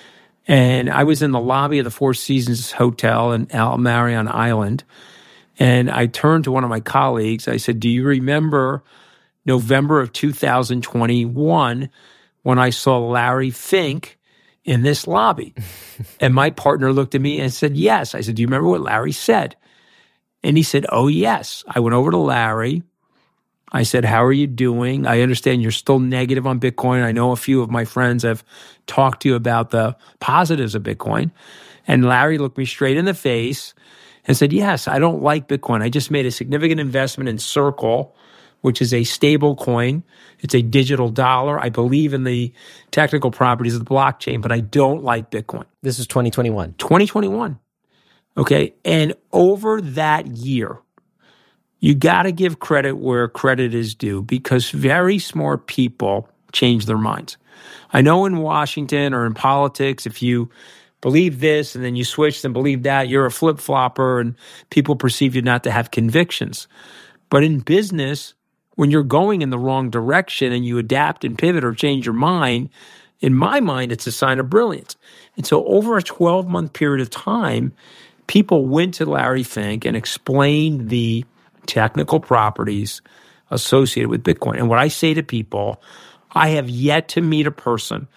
And I was in the lobby of the Four Seasons Hotel in Al Marion Island. And I turned to one of my colleagues. I said, do you remember November of two thousand twenty-one when I saw Larry Fink in this lobby? And my partner looked at me and said, yes. I said, do you remember what Larry said? And he said, oh, yes. I went over to Larry. I said, how are you doing? I understand you're still negative on Bitcoin. I know a few of my friends have talked to you about the positives of Bitcoin. And Larry looked me straight in the face and said, yes, I don't like Bitcoin. I just made a significant investment in Circle, which is a stable coin. It's a digital dollar. I believe in the technical properties of the blockchain, but I don't like Bitcoin. This is twenty twenty-one. twenty twenty-one. Okay. And over that year, you got to give credit where credit is due, because very smart people change their minds. I know in Washington or in politics, if you believe this and then you switch and believe that, you're a flip-flopper and people perceive you not to have convictions. But in business, when you're going in the wrong direction and you adapt and pivot or change your mind, in my mind, it's a sign of brilliance. And so over a twelve-month period of time, people went to Larry Fink and explained the technical properties associated with Bitcoin. And what I say to people, I have yet to meet a person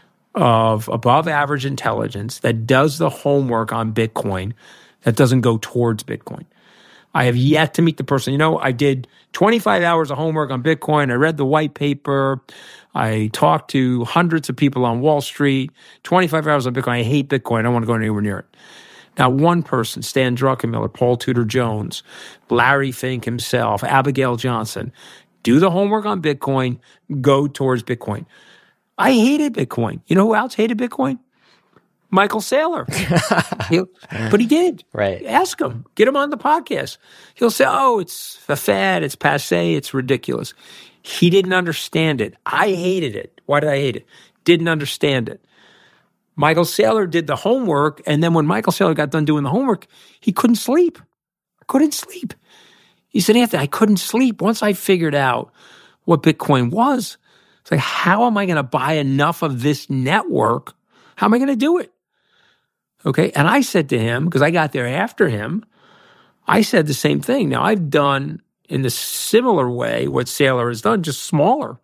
of above average intelligence that does the homework on Bitcoin that doesn't go towards Bitcoin. I have yet to meet the person. You know, I did twenty-five hours of homework on Bitcoin. I read the white paper. I talked to hundreds of people on Wall Street. twenty-five hours on Bitcoin. I hate Bitcoin. I don't want to go anywhere near it. Now, one person, Stan Druckenmiller, Paul Tudor Jones, Larry Fink himself, Abigail Johnson, do the homework on Bitcoin, go towards Bitcoin. I hated Bitcoin. You know who else hated Bitcoin? Michael Saylor. But he did. Right. Ask him. Get him on the podcast. He'll say, oh, it's a fad, it's passé, it's ridiculous. He didn't understand it. I hated it. Why did I hate it? Didn't understand it. Michael Saylor did the homework, and then when Michael Saylor got done doing the homework, he couldn't sleep. Couldn't sleep. He said, Anthony, I couldn't sleep once I figured out what Bitcoin was. It's like, how am I going to buy enough of this network? How am I going to do it? Okay, and I said to him, because I got there after him, I said the same thing. Now, I've done in the similar way what Saylor has done, just smaller.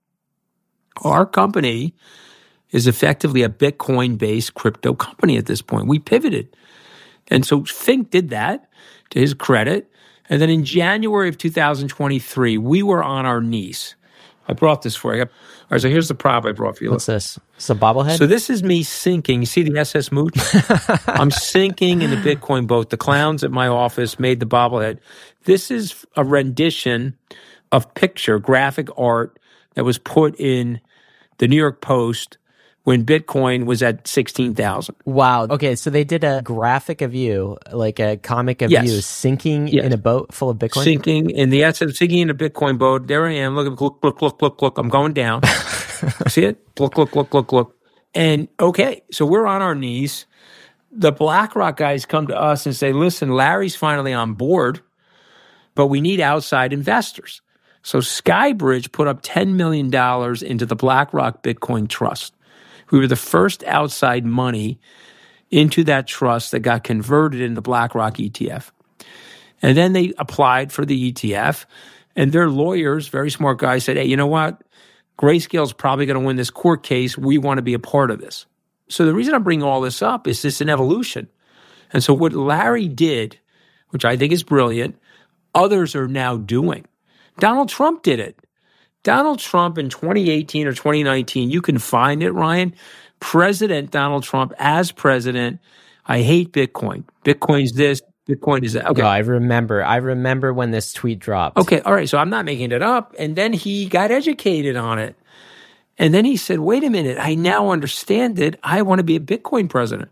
Our company is effectively a Bitcoin-based crypto company at this point. We pivoted. And so Fink did that, to his credit. And then in January of two thousand twenty-three, we were on our knees. I brought this for you. All right, so here's the prop I brought for you. What's this? It's a bobblehead? So this is me sinking. You see the S S Mooch? I'm sinking in the Bitcoin boat. The clowns at my office made the bobblehead. This is a rendition of picture, graphic art that was put in the New York Post when Bitcoin was at sixteen thousand. Wow. Okay, so they did a graphic of you, like a comic of yes. you sinking yes. in a boat full of Bitcoin? Sinking in the S S, sinking in a Bitcoin boat. There I am. Look, look, look, look, look, look. I'm going down. See it? Look, look, look, look, look. And okay, so we're on our knees. The BlackRock guys come to us and say, listen, Larry's finally on board, but we need outside investors. So Skybridge put up ten million dollars into the BlackRock Bitcoin Trust. We were the first outside money into that trust that got converted into BlackRock E T F. And then they applied for the E T F, and their lawyers, very smart guys, said, hey, you know what? Grayscale's probably going to win this court case. We want to be a part of this. So the reason I'm bringing all this up is this an evolution. And so what Larry did, which I think is brilliant, others are now doing. Donald Trump did it. Donald Trump in twenty eighteen or twenty nineteen, you can find it, Ryan. President Donald Trump as president, I hate Bitcoin. Bitcoin's this, Bitcoin is that. Okay. No, I remember. I remember when this tweet dropped. Okay, all right, so I'm not making it up. And then he got educated on it. And then he said, wait a minute, I now understand it. I want to be a Bitcoin president.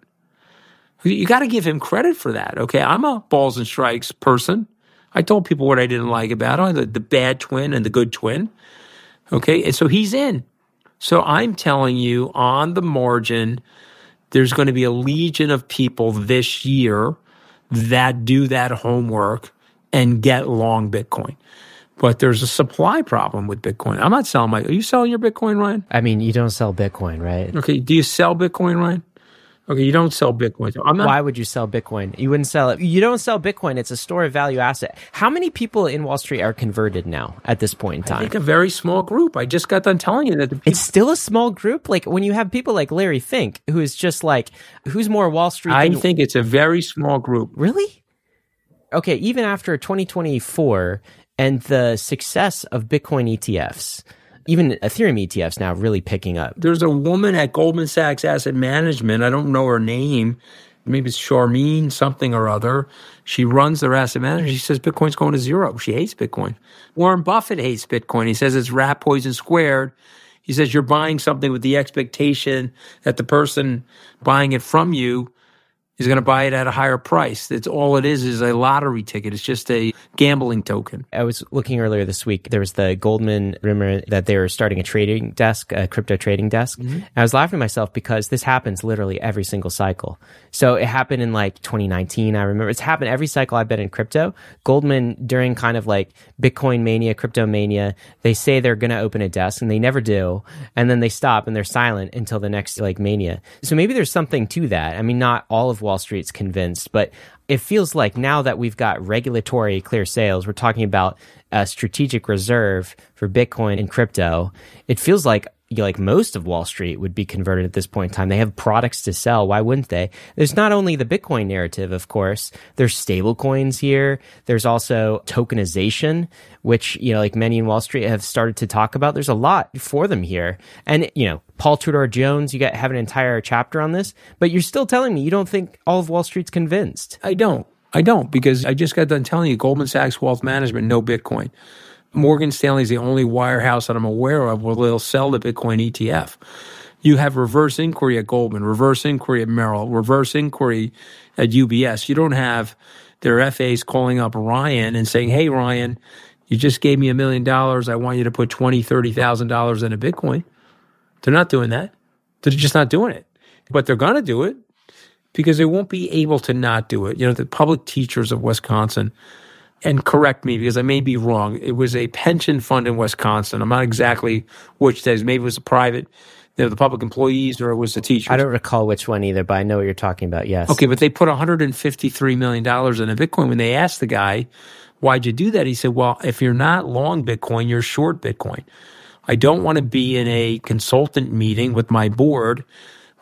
You got to give him credit for that, okay? I'm a balls and strikes person. I told people what I didn't like about him, the, the bad twin and the good twin. Okay, and so he's in. So I'm telling you, on the margin, there's going to be a legion of people this year that do that homework and get long Bitcoin. But there's a supply problem with Bitcoin. I'm not selling my... Are you selling your Bitcoin, Ryan? I mean, you don't sell Bitcoin, right? Okay, do you sell Bitcoin, Ryan? Okay, you don't sell Bitcoin. So I'm not, Why would you sell Bitcoin? You wouldn't sell it. You don't sell Bitcoin. It's a store of value asset. How many people in Wall Street are converted now at this point in time? I think a very small group. I just got done telling you that. The people, it's still a small group? Like when you have people like Larry Fink, who is just like, who's more Wall Street I than... think it's a very small group. Really? Okay, even after twenty twenty-four and the success of Bitcoin E T Fs, even Ethereum E T Fs now really picking up. There's a woman at Goldman Sachs Asset Management. I don't know her name. Maybe it's Charmaine something or other. She runs their asset management. She says Bitcoin's going to zero. She hates Bitcoin. Warren Buffett hates Bitcoin. He says it's rat poison squared. He says you're buying something with the expectation that the person buying it from you is going to buy it at a higher price. That's all it is, is a lottery ticket. It's just a gambling token. I was looking earlier this week. There was the Goldman rumor that they were starting a trading desk, a crypto trading desk. Mm-hmm. And I was laughing to myself because this happens literally every single cycle. So it happened in like twenty nineteen. I remember it's happened every cycle I've been in crypto. Goldman, during kind of like Bitcoin mania, crypto mania, they say they're going to open a desk and they never do. And then they stop and they're silent until the next like mania. So maybe there's something to that. I mean, not all of Wall Street's convinced, but it feels like now that we've got regulatory clear sales, we're talking about a strategic reserve for Bitcoin and crypto. It feels like like most of Wall Street would be converted at this point in time. They have products to sell. Why wouldn't they? There's not only the Bitcoin narrative, of course. There's stable coins here. There's also tokenization, which, you know, like many in Wall Street have started to talk about. There's a lot for them here. And, you know, Paul Tudor Jones, you got have an entire chapter on this, but you're still telling me you don't think all of Wall Street's convinced. I don't. I don't, because I just got done telling you Goldman Sachs Wealth Management, no Bitcoin. Morgan Stanley is the only wirehouse that I'm aware of where they'll sell the Bitcoin E T F. You have reverse inquiry at Goldman, reverse inquiry at Merrill, reverse inquiry at U B S. You don't have their F As calling up Ryan and saying, hey, Ryan, you just gave me a million dollars. I want you to put twenty thousand dollars, thirty thousand dollars in a Bitcoin. They're not doing that. They're just not doing it. But they're going to do it because they won't be able to not do it. You know, the public teachers of Wisconsin, and correct me because I may be wrong, it was a pension fund in Wisconsin. I'm not exactly which days. Maybe it was a private, you know, the public employees, or it was the teachers. I don't recall which one either, but I know what you're talking about, yes. Okay, but they put one hundred fifty-three million dollars in a Bitcoin. When they asked the guy, why'd you do that? He said, well, if you're not long Bitcoin, you're short Bitcoin. I don't want to be in a consultant meeting with my board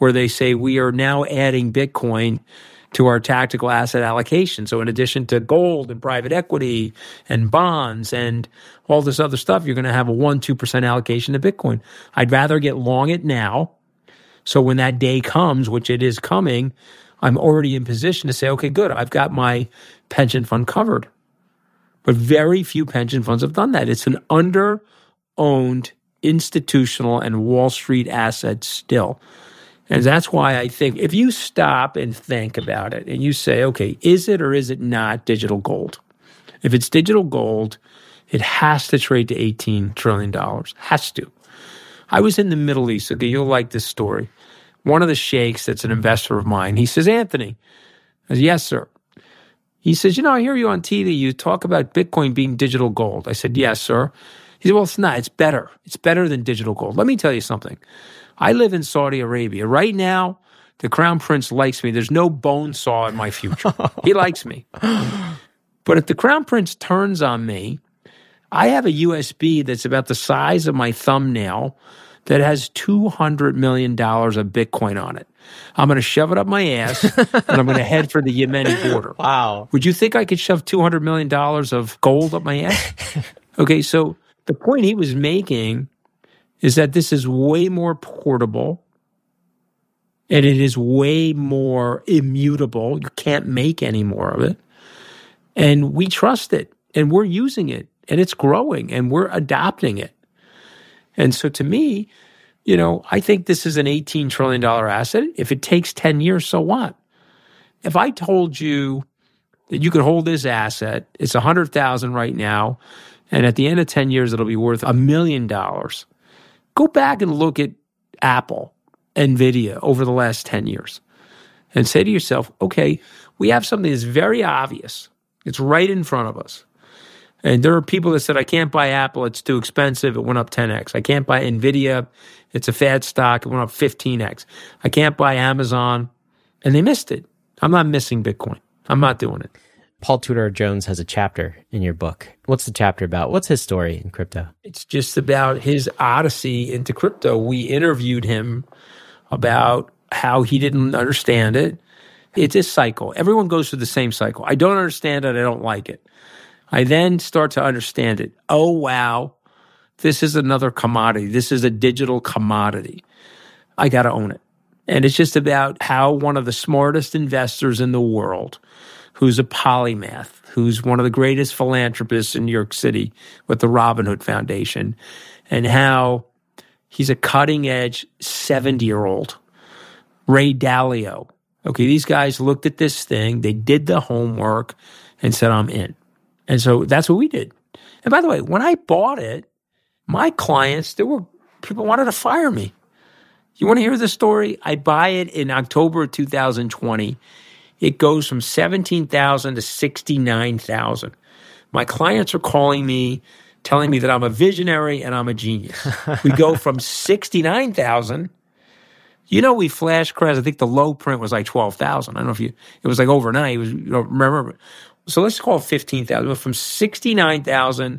where they say we are now adding Bitcoin to our tactical asset allocation. So in addition to gold and private equity and bonds and all this other stuff, you're going to have a one, two percent allocation to Bitcoin. I'd rather get long it now. So when that day comes, which it is coming, I'm already in position to say, okay, good, I've got my pension fund covered. But very few pension funds have done that. It's an under-owned institutional and Wall Street asset still. And that's why I think if you stop and think about it and you say, okay, is it or is it not digital gold? If it's digital gold, it has to trade to eighteen trillion dollars. Has to. I was in the Middle East. Okay, you'll like this story. One of the sheikhs that's an investor of mine, he says, Anthony. I said, yes, sir. He says, you know, I hear you on T V. You talk about Bitcoin being digital gold. I said, yes, sir. He said, well, it's not. It's better. It's better than digital gold. Let me tell you something. I live in Saudi Arabia. Right now, the Crown Prince likes me. There's no bone saw in my future. He likes me. But if the Crown Prince turns on me, I have a U S B that's about the size of my thumbnail that has two hundred million dollars of Bitcoin on it. I'm going to shove it up my ass, and I'm going to head for the Yemeni border. Wow. Would you think I could shove two hundred million dollars of gold up my ass? Okay, so the point he was making is that this is way more portable, and it is way more immutable. You can't make any more of it. And we trust it, and we're using it, and it's growing, and we're adopting it. And so to me, you know, I think this is an eighteen trillion dollars asset. If it takes ten years, so what? If I told you that you could hold this asset, it's one hundred thousand dollars right now, and at the end of ten years, it'll be worth a million dollars. Go back and look at Apple, NVIDIA over the last ten years and say to yourself, okay, we have something that's very obvious. It's right in front of us. And there are people that said, I can't buy Apple, it's too expensive, it went up ten x. I can't buy NVIDIA, it's a fad stock, it went up fifteen x. I can't buy Amazon, and they missed it. I'm not missing Bitcoin. I'm not doing it. Paul Tudor Jones has a chapter in your book. What's the chapter about? What's his story in crypto? It's just about his odyssey into crypto. We interviewed him about how he didn't understand it. It's a cycle. Everyone goes through the same cycle. I don't understand it. I don't like it. I then start to understand it. Oh, wow. This is another commodity. This is a digital commodity. I got to own it. And it's just about how one of the smartest investors in the world, who's a polymath, who's one of the greatest philanthropists in New York City with the Robin Hood Foundation, and how he's a cutting-edge seventy-year-old, Ray Dalio. Okay, these guys looked at this thing, they did the homework, and said, I'm in. And so that's what we did. And by the way, when I bought it, my clients, there were people wanted to fire me. You want to hear the story? I buy it in October of two thousand twenty. It goes from seventeen thousand to sixty-nine thousand. My clients are calling me, telling me that I'm a visionary and I'm a genius. We go from sixty-nine thousand. You know, we flash crashed. I think the low print was like twelve thousand. I don't know if you, it was like overnight. It was, you don't remember. So let's call it fifteen thousand. But from sixty-nine thousand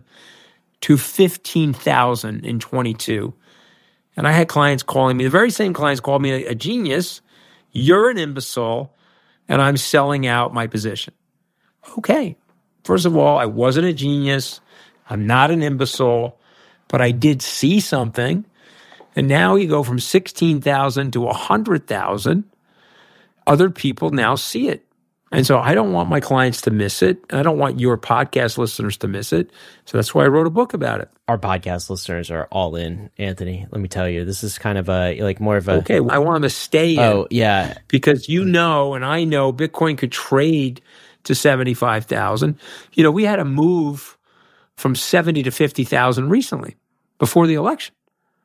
to fifteen thousand in twenty-two. And I had clients calling me, the very same clients called me a, a genius. You're an imbecile, and I'm selling out my position. Okay. First of all, I wasn't a genius. I'm not an imbecile, but I did see something. And now you go from sixteen thousand to one hundred thousand. Other people now see it. And so I don't want my clients to miss it. I don't want your podcast listeners to miss it. So that's why I wrote a book about it. Our podcast listeners are all in, Anthony. Let me tell you, this is kind of a, like more of a... Okay, I want them to stay in. Oh, yeah. Because you know, and I know, Bitcoin could trade to seventy-five thousand. You know, we had a move from seventy to fifty thousand recently, before the election.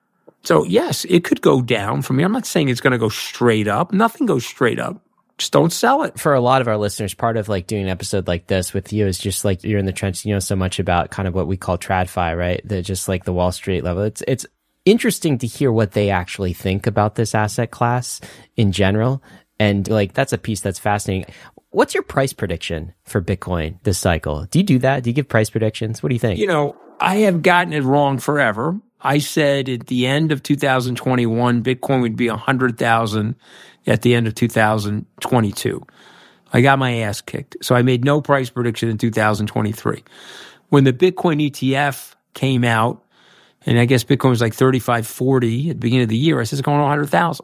So yes, it could go down from here. I'm not saying it's going to go straight up. Nothing goes straight up. Just don't sell it. For a lot of our listeners, part of like doing an episode like this with you is just like you're in the trenches, you know so much about kind of what we call TradFi, right? The just like the Wall Street level. It's it's interesting to hear what they actually think about this asset class in general. And like that's a piece that's fascinating. What's your price prediction for Bitcoin this cycle? Do you do that? Do you give price predictions? What do you think? You know, I have gotten it wrong forever. I said at the end of two thousand twenty-one, Bitcoin would be one hundred thousand at the end of two thousand twenty-two. I got my ass kicked. So I made no price prediction in two thousand twenty-three. When the Bitcoin E T F came out, and I guess Bitcoin was like thirty-five forty at the beginning of the year, I said it's going to one hundred thousand.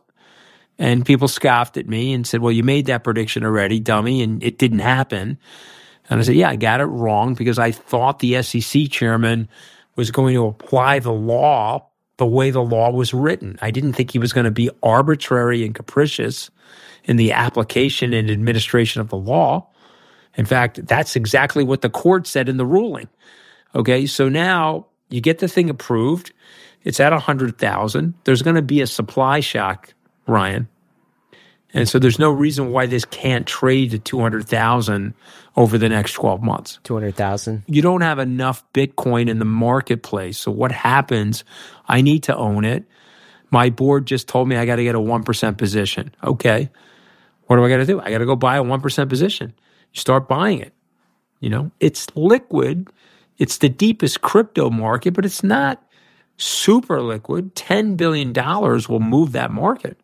And people scoffed at me and said, well, you made that prediction already, dummy, and it didn't happen. And I said, yeah, I got it wrong because I thought the S E C chairman was going to apply the law the way the law was written. I didn't think he was going to be arbitrary and capricious in the application and administration of the law. In fact, that's exactly what the court said in the ruling. Okay, so now you get the thing approved. It's at one hundred thousand. There's going to be a supply shock, Ryan. And so there's no reason why this can't trade to two hundred thousand over the next twelve months. two hundred thousand? You don't have enough Bitcoin in the marketplace. So what happens? I need to own it. My board just told me I got to get a one percent position. Okay. What do I got to do? I got to go buy a one percent position. You start buying it. You know, it's liquid. It's the deepest crypto market, but it's not super liquid. ten billion dollars will move that market.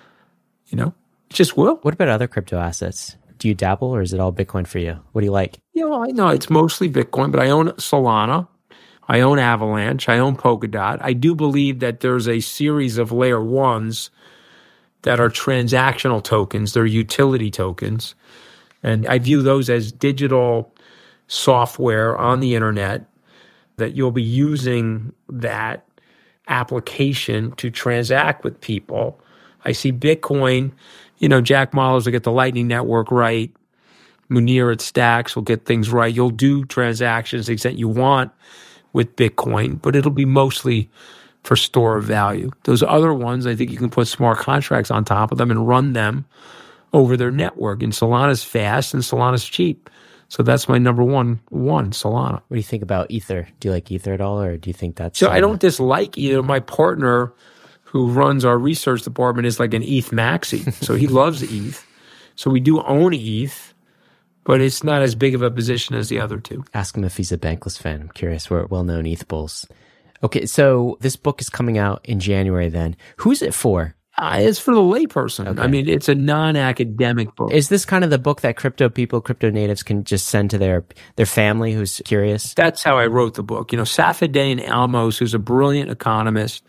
You know, it just will. What about other crypto assets? Do you dabble or is it all Bitcoin for you? What do you like? You know, I know it's mostly Bitcoin, but I own Solana. I own Avalanche. I own Polkadot. I do believe that there's a series of layer ones that are transactional tokens. They're utility tokens. And I view those as digital software on the internet that you'll be using that application to transact with people. I see Bitcoin, you know, Jack Mallers will get the Lightning Network right. Munir at Stacks will get things right. You'll do transactions to the extent you want with Bitcoin, but it'll be mostly for store of value. Those other ones, I think you can put smart contracts on top of them and run them over their network. And Solana's fast and Solana's cheap. So that's my number one, one, Solana. What do you think about Ether? Do you like Ether at all, or do you think that's... So I don't dislike either. My partner who runs our research department is like an E T H maxi. So he loves E T H. So we do own E T H, but it's not as big of a position as the other two. Ask him if he's a Bankless fan. I'm curious. We're well-known E T H bulls. Okay, so this book is coming out in January then. Who's it for? Uh, it's for the layperson. Okay. I mean, it's a non-academic book. Is this kind of the book that crypto people, crypto natives can just send to their, their family who's curious? That's how I wrote the book. You know, Saifedean Ammous, who's a brilliant economist,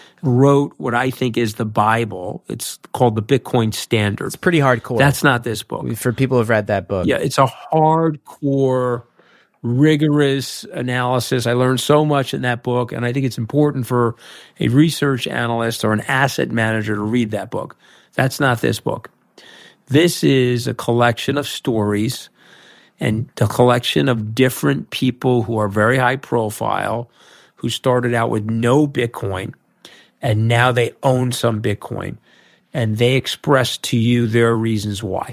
wrote what I think is the Bible. It's called the Bitcoin Standard. It's pretty hardcore. That's not this book. For people who've read that book. Yeah, it's a hardcore, rigorous analysis. I learned so much in that book, and I think it's important for a research analyst or an asset manager to read that book. That's not this book. This is a collection of stories and a collection of different people who are very high profile, who started out with no Bitcoin, and now they own some Bitcoin, and they express to you their reasons why.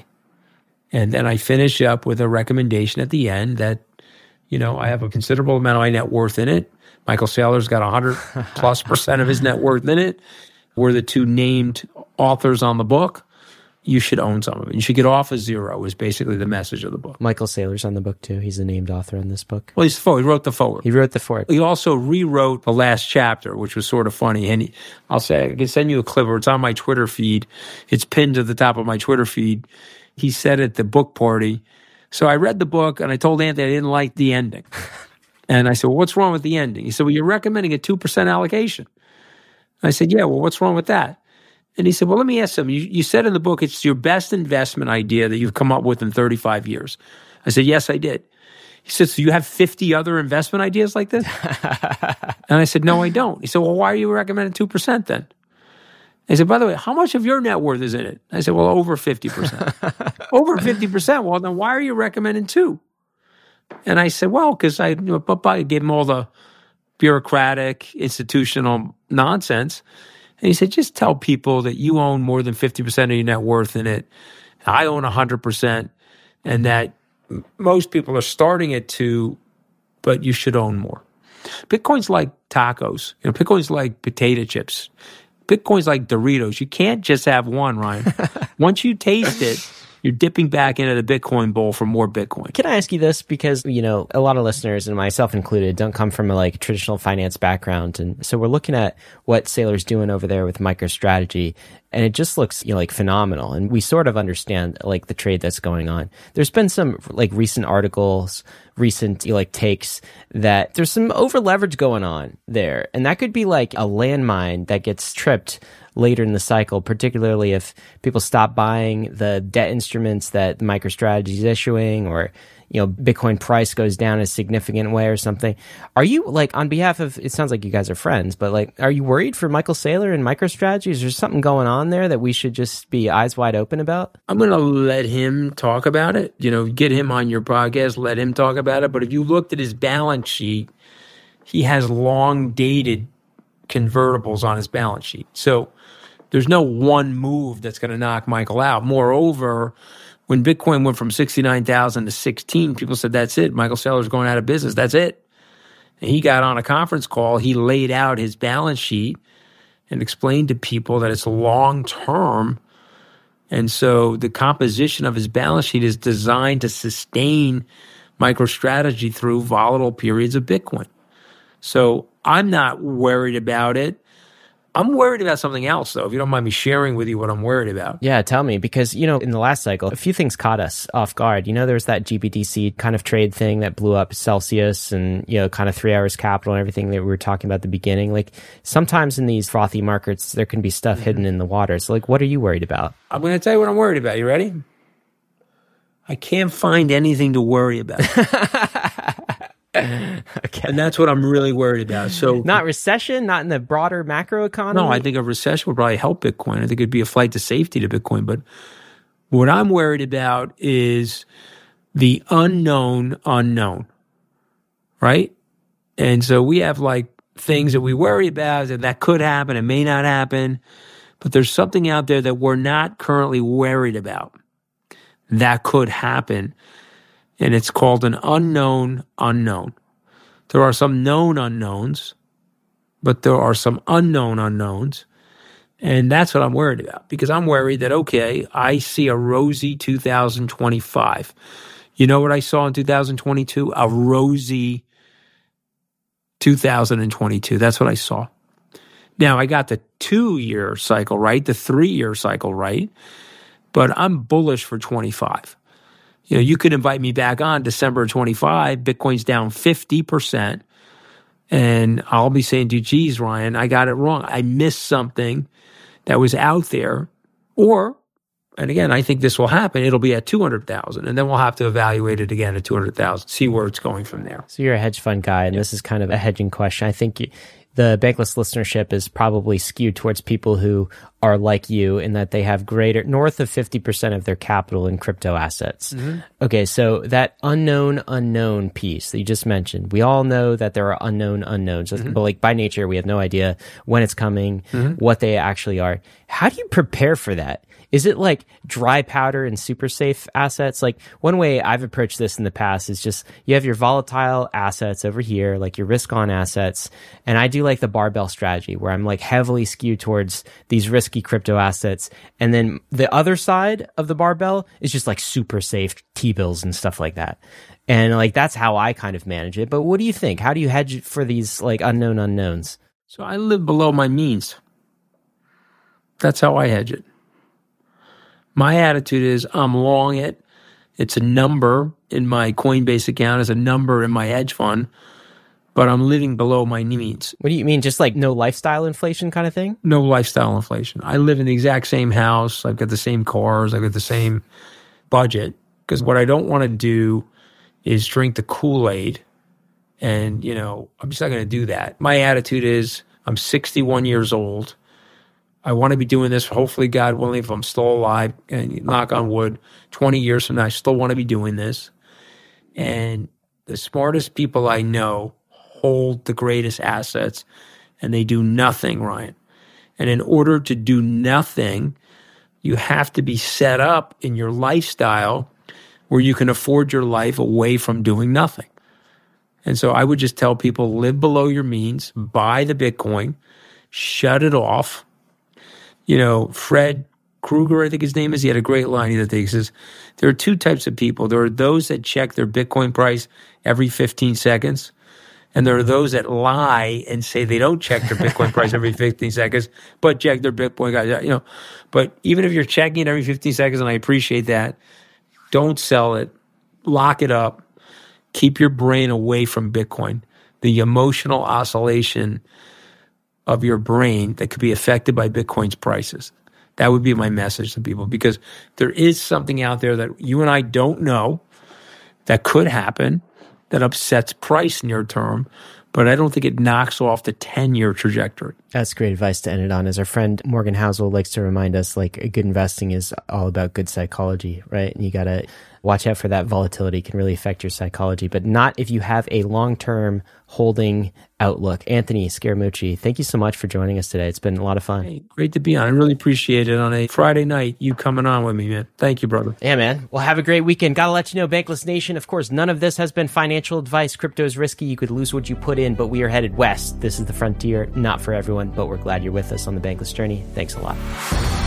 And then I finish up with a recommendation at the end that, you know, I have a considerable amount of my net worth in it. Michael Saylor's got one hundred plus percent of his net worth in it. We're the two named authors on the book. You should own some of it. You should get off a zero is basically the message of the book. Michael Saylor's on the book too. He's a named author on this book. Well, he's the forward. He wrote the forward. He wrote the forward. He also rewrote the last chapter, which was sort of funny. And he, I'll say, I can send you a clip, or it's on my Twitter feed. It's pinned to the top of my Twitter feed. He said at the book party, so I read the book and I told Anthony I didn't like the ending. And I said, well, what's wrong with the ending? He said, well, you're recommending a two percent allocation. I said, yeah, well, what's wrong with that? And he said, well, let me ask something. You, you said in the book it's your best investment idea that you've come up with in thirty-five years. I said, yes, I did. He said, so you have fifty other investment ideas like this? And I said, no, I don't. He said, well, why are you recommending two percent then? I said, by the way, how much of your net worth is in it? I said, well, over fifty percent. Over fifty percent? Well, then why are you recommending two? And I said, well, because I, you know, I gave him all the bureaucratic, institutional nonsense. And he said, just tell people that you own more than fifty percent of your net worth in it. I own one hundred percent. And that most people are starting at two, but you should own more. Bitcoin's like tacos. You know, Bitcoin's like potato chips. Bitcoin's like Doritos. You can't just have one, Ryan. Once you taste it, You're dipping back into the Bitcoin bowl for more Bitcoin. Can I ask you this? Because, you know, a lot of listeners, and myself included, don't come from a like traditional finance background. And so we're looking at what Saylor's doing over there with MicroStrategy, and it just looks, you know, like phenomenal. And we sort of understand like the trade that's going on. There's been some like recent articles, recent you know, like takes that there's some over leverage going on there. And that could be like a landmine that gets tripped later in the cycle, particularly if people stop buying the debt instruments that MicroStrategy is issuing, or, you know, Bitcoin price goes down a significant way or something. Are you, like, on behalf of, it sounds like you guys are friends, but, like, are you worried for Michael Saylor and MicroStrategy? Is there something going on there that we should just be eyes wide open about? I'm going to let him talk about it. You know, get him on your podcast, let him talk about it. But if you looked at his balance sheet, he has long-dated convertibles on his balance sheet. So there's no one move that's going to knock Michael out. Moreover, when Bitcoin went from sixty-nine thousand to sixteen, people said, that's it. Michael Saylor's going out of business. That's it. And he got on a conference call. He laid out his balance sheet and explained to people that it's long-term. And so the composition of his balance sheet is designed to sustain MicroStrategy through volatile periods of Bitcoin. So I'm not worried about it. I'm worried about something else, though, if you don't mind me sharing with you what I'm worried about. Yeah, tell me. Because, you know, in the last cycle, a few things caught us off guard. You know, there was that G B D C kind of trade thing that blew up Celsius and, you know, kind of three hours capital and everything that we were talking about at the beginning. Like, sometimes in these frothy markets, there can be stuff mm-hmm. hidden in the water. So, like, what are you worried about? I'm going to tell you what I'm worried about. You ready? I can't find anything to worry about. Okay. And that's what I'm really worried about. So, not recession, not in the broader macro economy? No, I think a recession would probably help Bitcoin. I think it'd be a flight to safety to Bitcoin. But what I'm worried about is the unknown unknown, right? And so we have like things that we worry about that, that could happen, it may not happen. But there's something out there that we're not currently worried about that could happen. And it's called an unknown unknown. There are some known unknowns, but there are some unknown unknowns. And that's what I'm worried about, because I'm worried that, okay, I see a rosy two thousand twenty-five. You know what I saw in two thousand twenty-two? A rosy two thousand twenty-two. That's what I saw. Now, I got the two-year cycle right, the three-year cycle right, but I'm bullish for twenty-five. You know, you could invite me back on December twenty-five, Bitcoin's down fifty percent, and I'll be saying to you, geez, Ryan, I got it wrong. I missed something that was out there. Or, and again, I think this will happen, it'll be at two hundred thousand, and then we'll have to evaluate it again at two hundred thousand, see where it's going from there. So you're a hedge fund guy, and yeah. This is kind of a hedging question. I think you, the Bankless listenership is probably skewed towards people who are like you in that they have greater, north of fifty percent of their capital in crypto assets. Mm-hmm. Okay, so that unknown unknown piece that you just mentioned, we all know that there are unknown unknowns, mm-hmm. but like by nature, we have no idea when it's coming, mm-hmm. what they actually are. How do you prepare for that? Is it like dry powder and super safe assets? Like one way I've approached this in the past is just you have your volatile assets over here, like your risk on assets. And I do like the barbell strategy where I'm like heavily skewed towards these risky crypto assets. And then the other side of the barbell is just like super safe T-bills and stuff like that. And like that's how I kind of manage it. But what do you think? How do you hedge for these like unknown unknowns? So I live below my means. That's how I hedge it. My attitude is I'm long it. It's a number in my Coinbase account, it's a number in my hedge fund, but I'm living below my means. What do you mean? Just like no lifestyle inflation kind of thing? No lifestyle inflation. I live in the exact same house. I've got the same cars. I've got the same budget. Because what I don't want to do is drink the Kool-Aid. And, you know, I'm just not going to do that. My attitude is I'm sixty-one years old. I want to be doing this, hopefully, God willing, if I'm still alive, and knock on wood, twenty years from now, I still want to be doing this. And the smartest people I know hold the greatest assets, and they do nothing, Ryan. And in order to do nothing, you have to be set up in your lifestyle where you can afford your life away from doing nothing. And so I would just tell people, live below your means, buy the Bitcoin, shut it off. You know, Fred Kruger, I think his name is. He had a great line. He he says, there are two types of people. There are those that check their Bitcoin price every fifteen seconds. And there are those that lie and say they don't check their Bitcoin price every fifteen seconds, but check their Bitcoin guys. You know, but even if you're checking it every fifteen seconds, and I appreciate that, don't sell it. Lock it up. Keep your brain away from Bitcoin. The emotional oscillation of your brain that could be affected by Bitcoin's prices. That would be my message to people, because there is something out there that you and I don't know that could happen that upsets price near term, but I don't think it knocks off the ten-year trajectory. That's great advice to end it on. As our friend Morgan Housel likes to remind us, like, good investing is all about good psychology, right? And you got to watch out for that volatility. It can really affect your psychology, but not if you have a long-term holding outlook. Anthony Scaramucci, thank you so much for joining us today. It's been a lot of fun. Hey, great to be on. I really appreciate it on a Friday night, you coming on with me, man. Thank you, brother. Yeah, man. Well, have a great weekend. Got to let you know, Bankless Nation, of course, none of this has been financial advice. Crypto is risky. You could lose what you put in, but we are headed west. This is the frontier, not for everyone, but we're glad you're with us on the Bankless journey. Thanks a lot.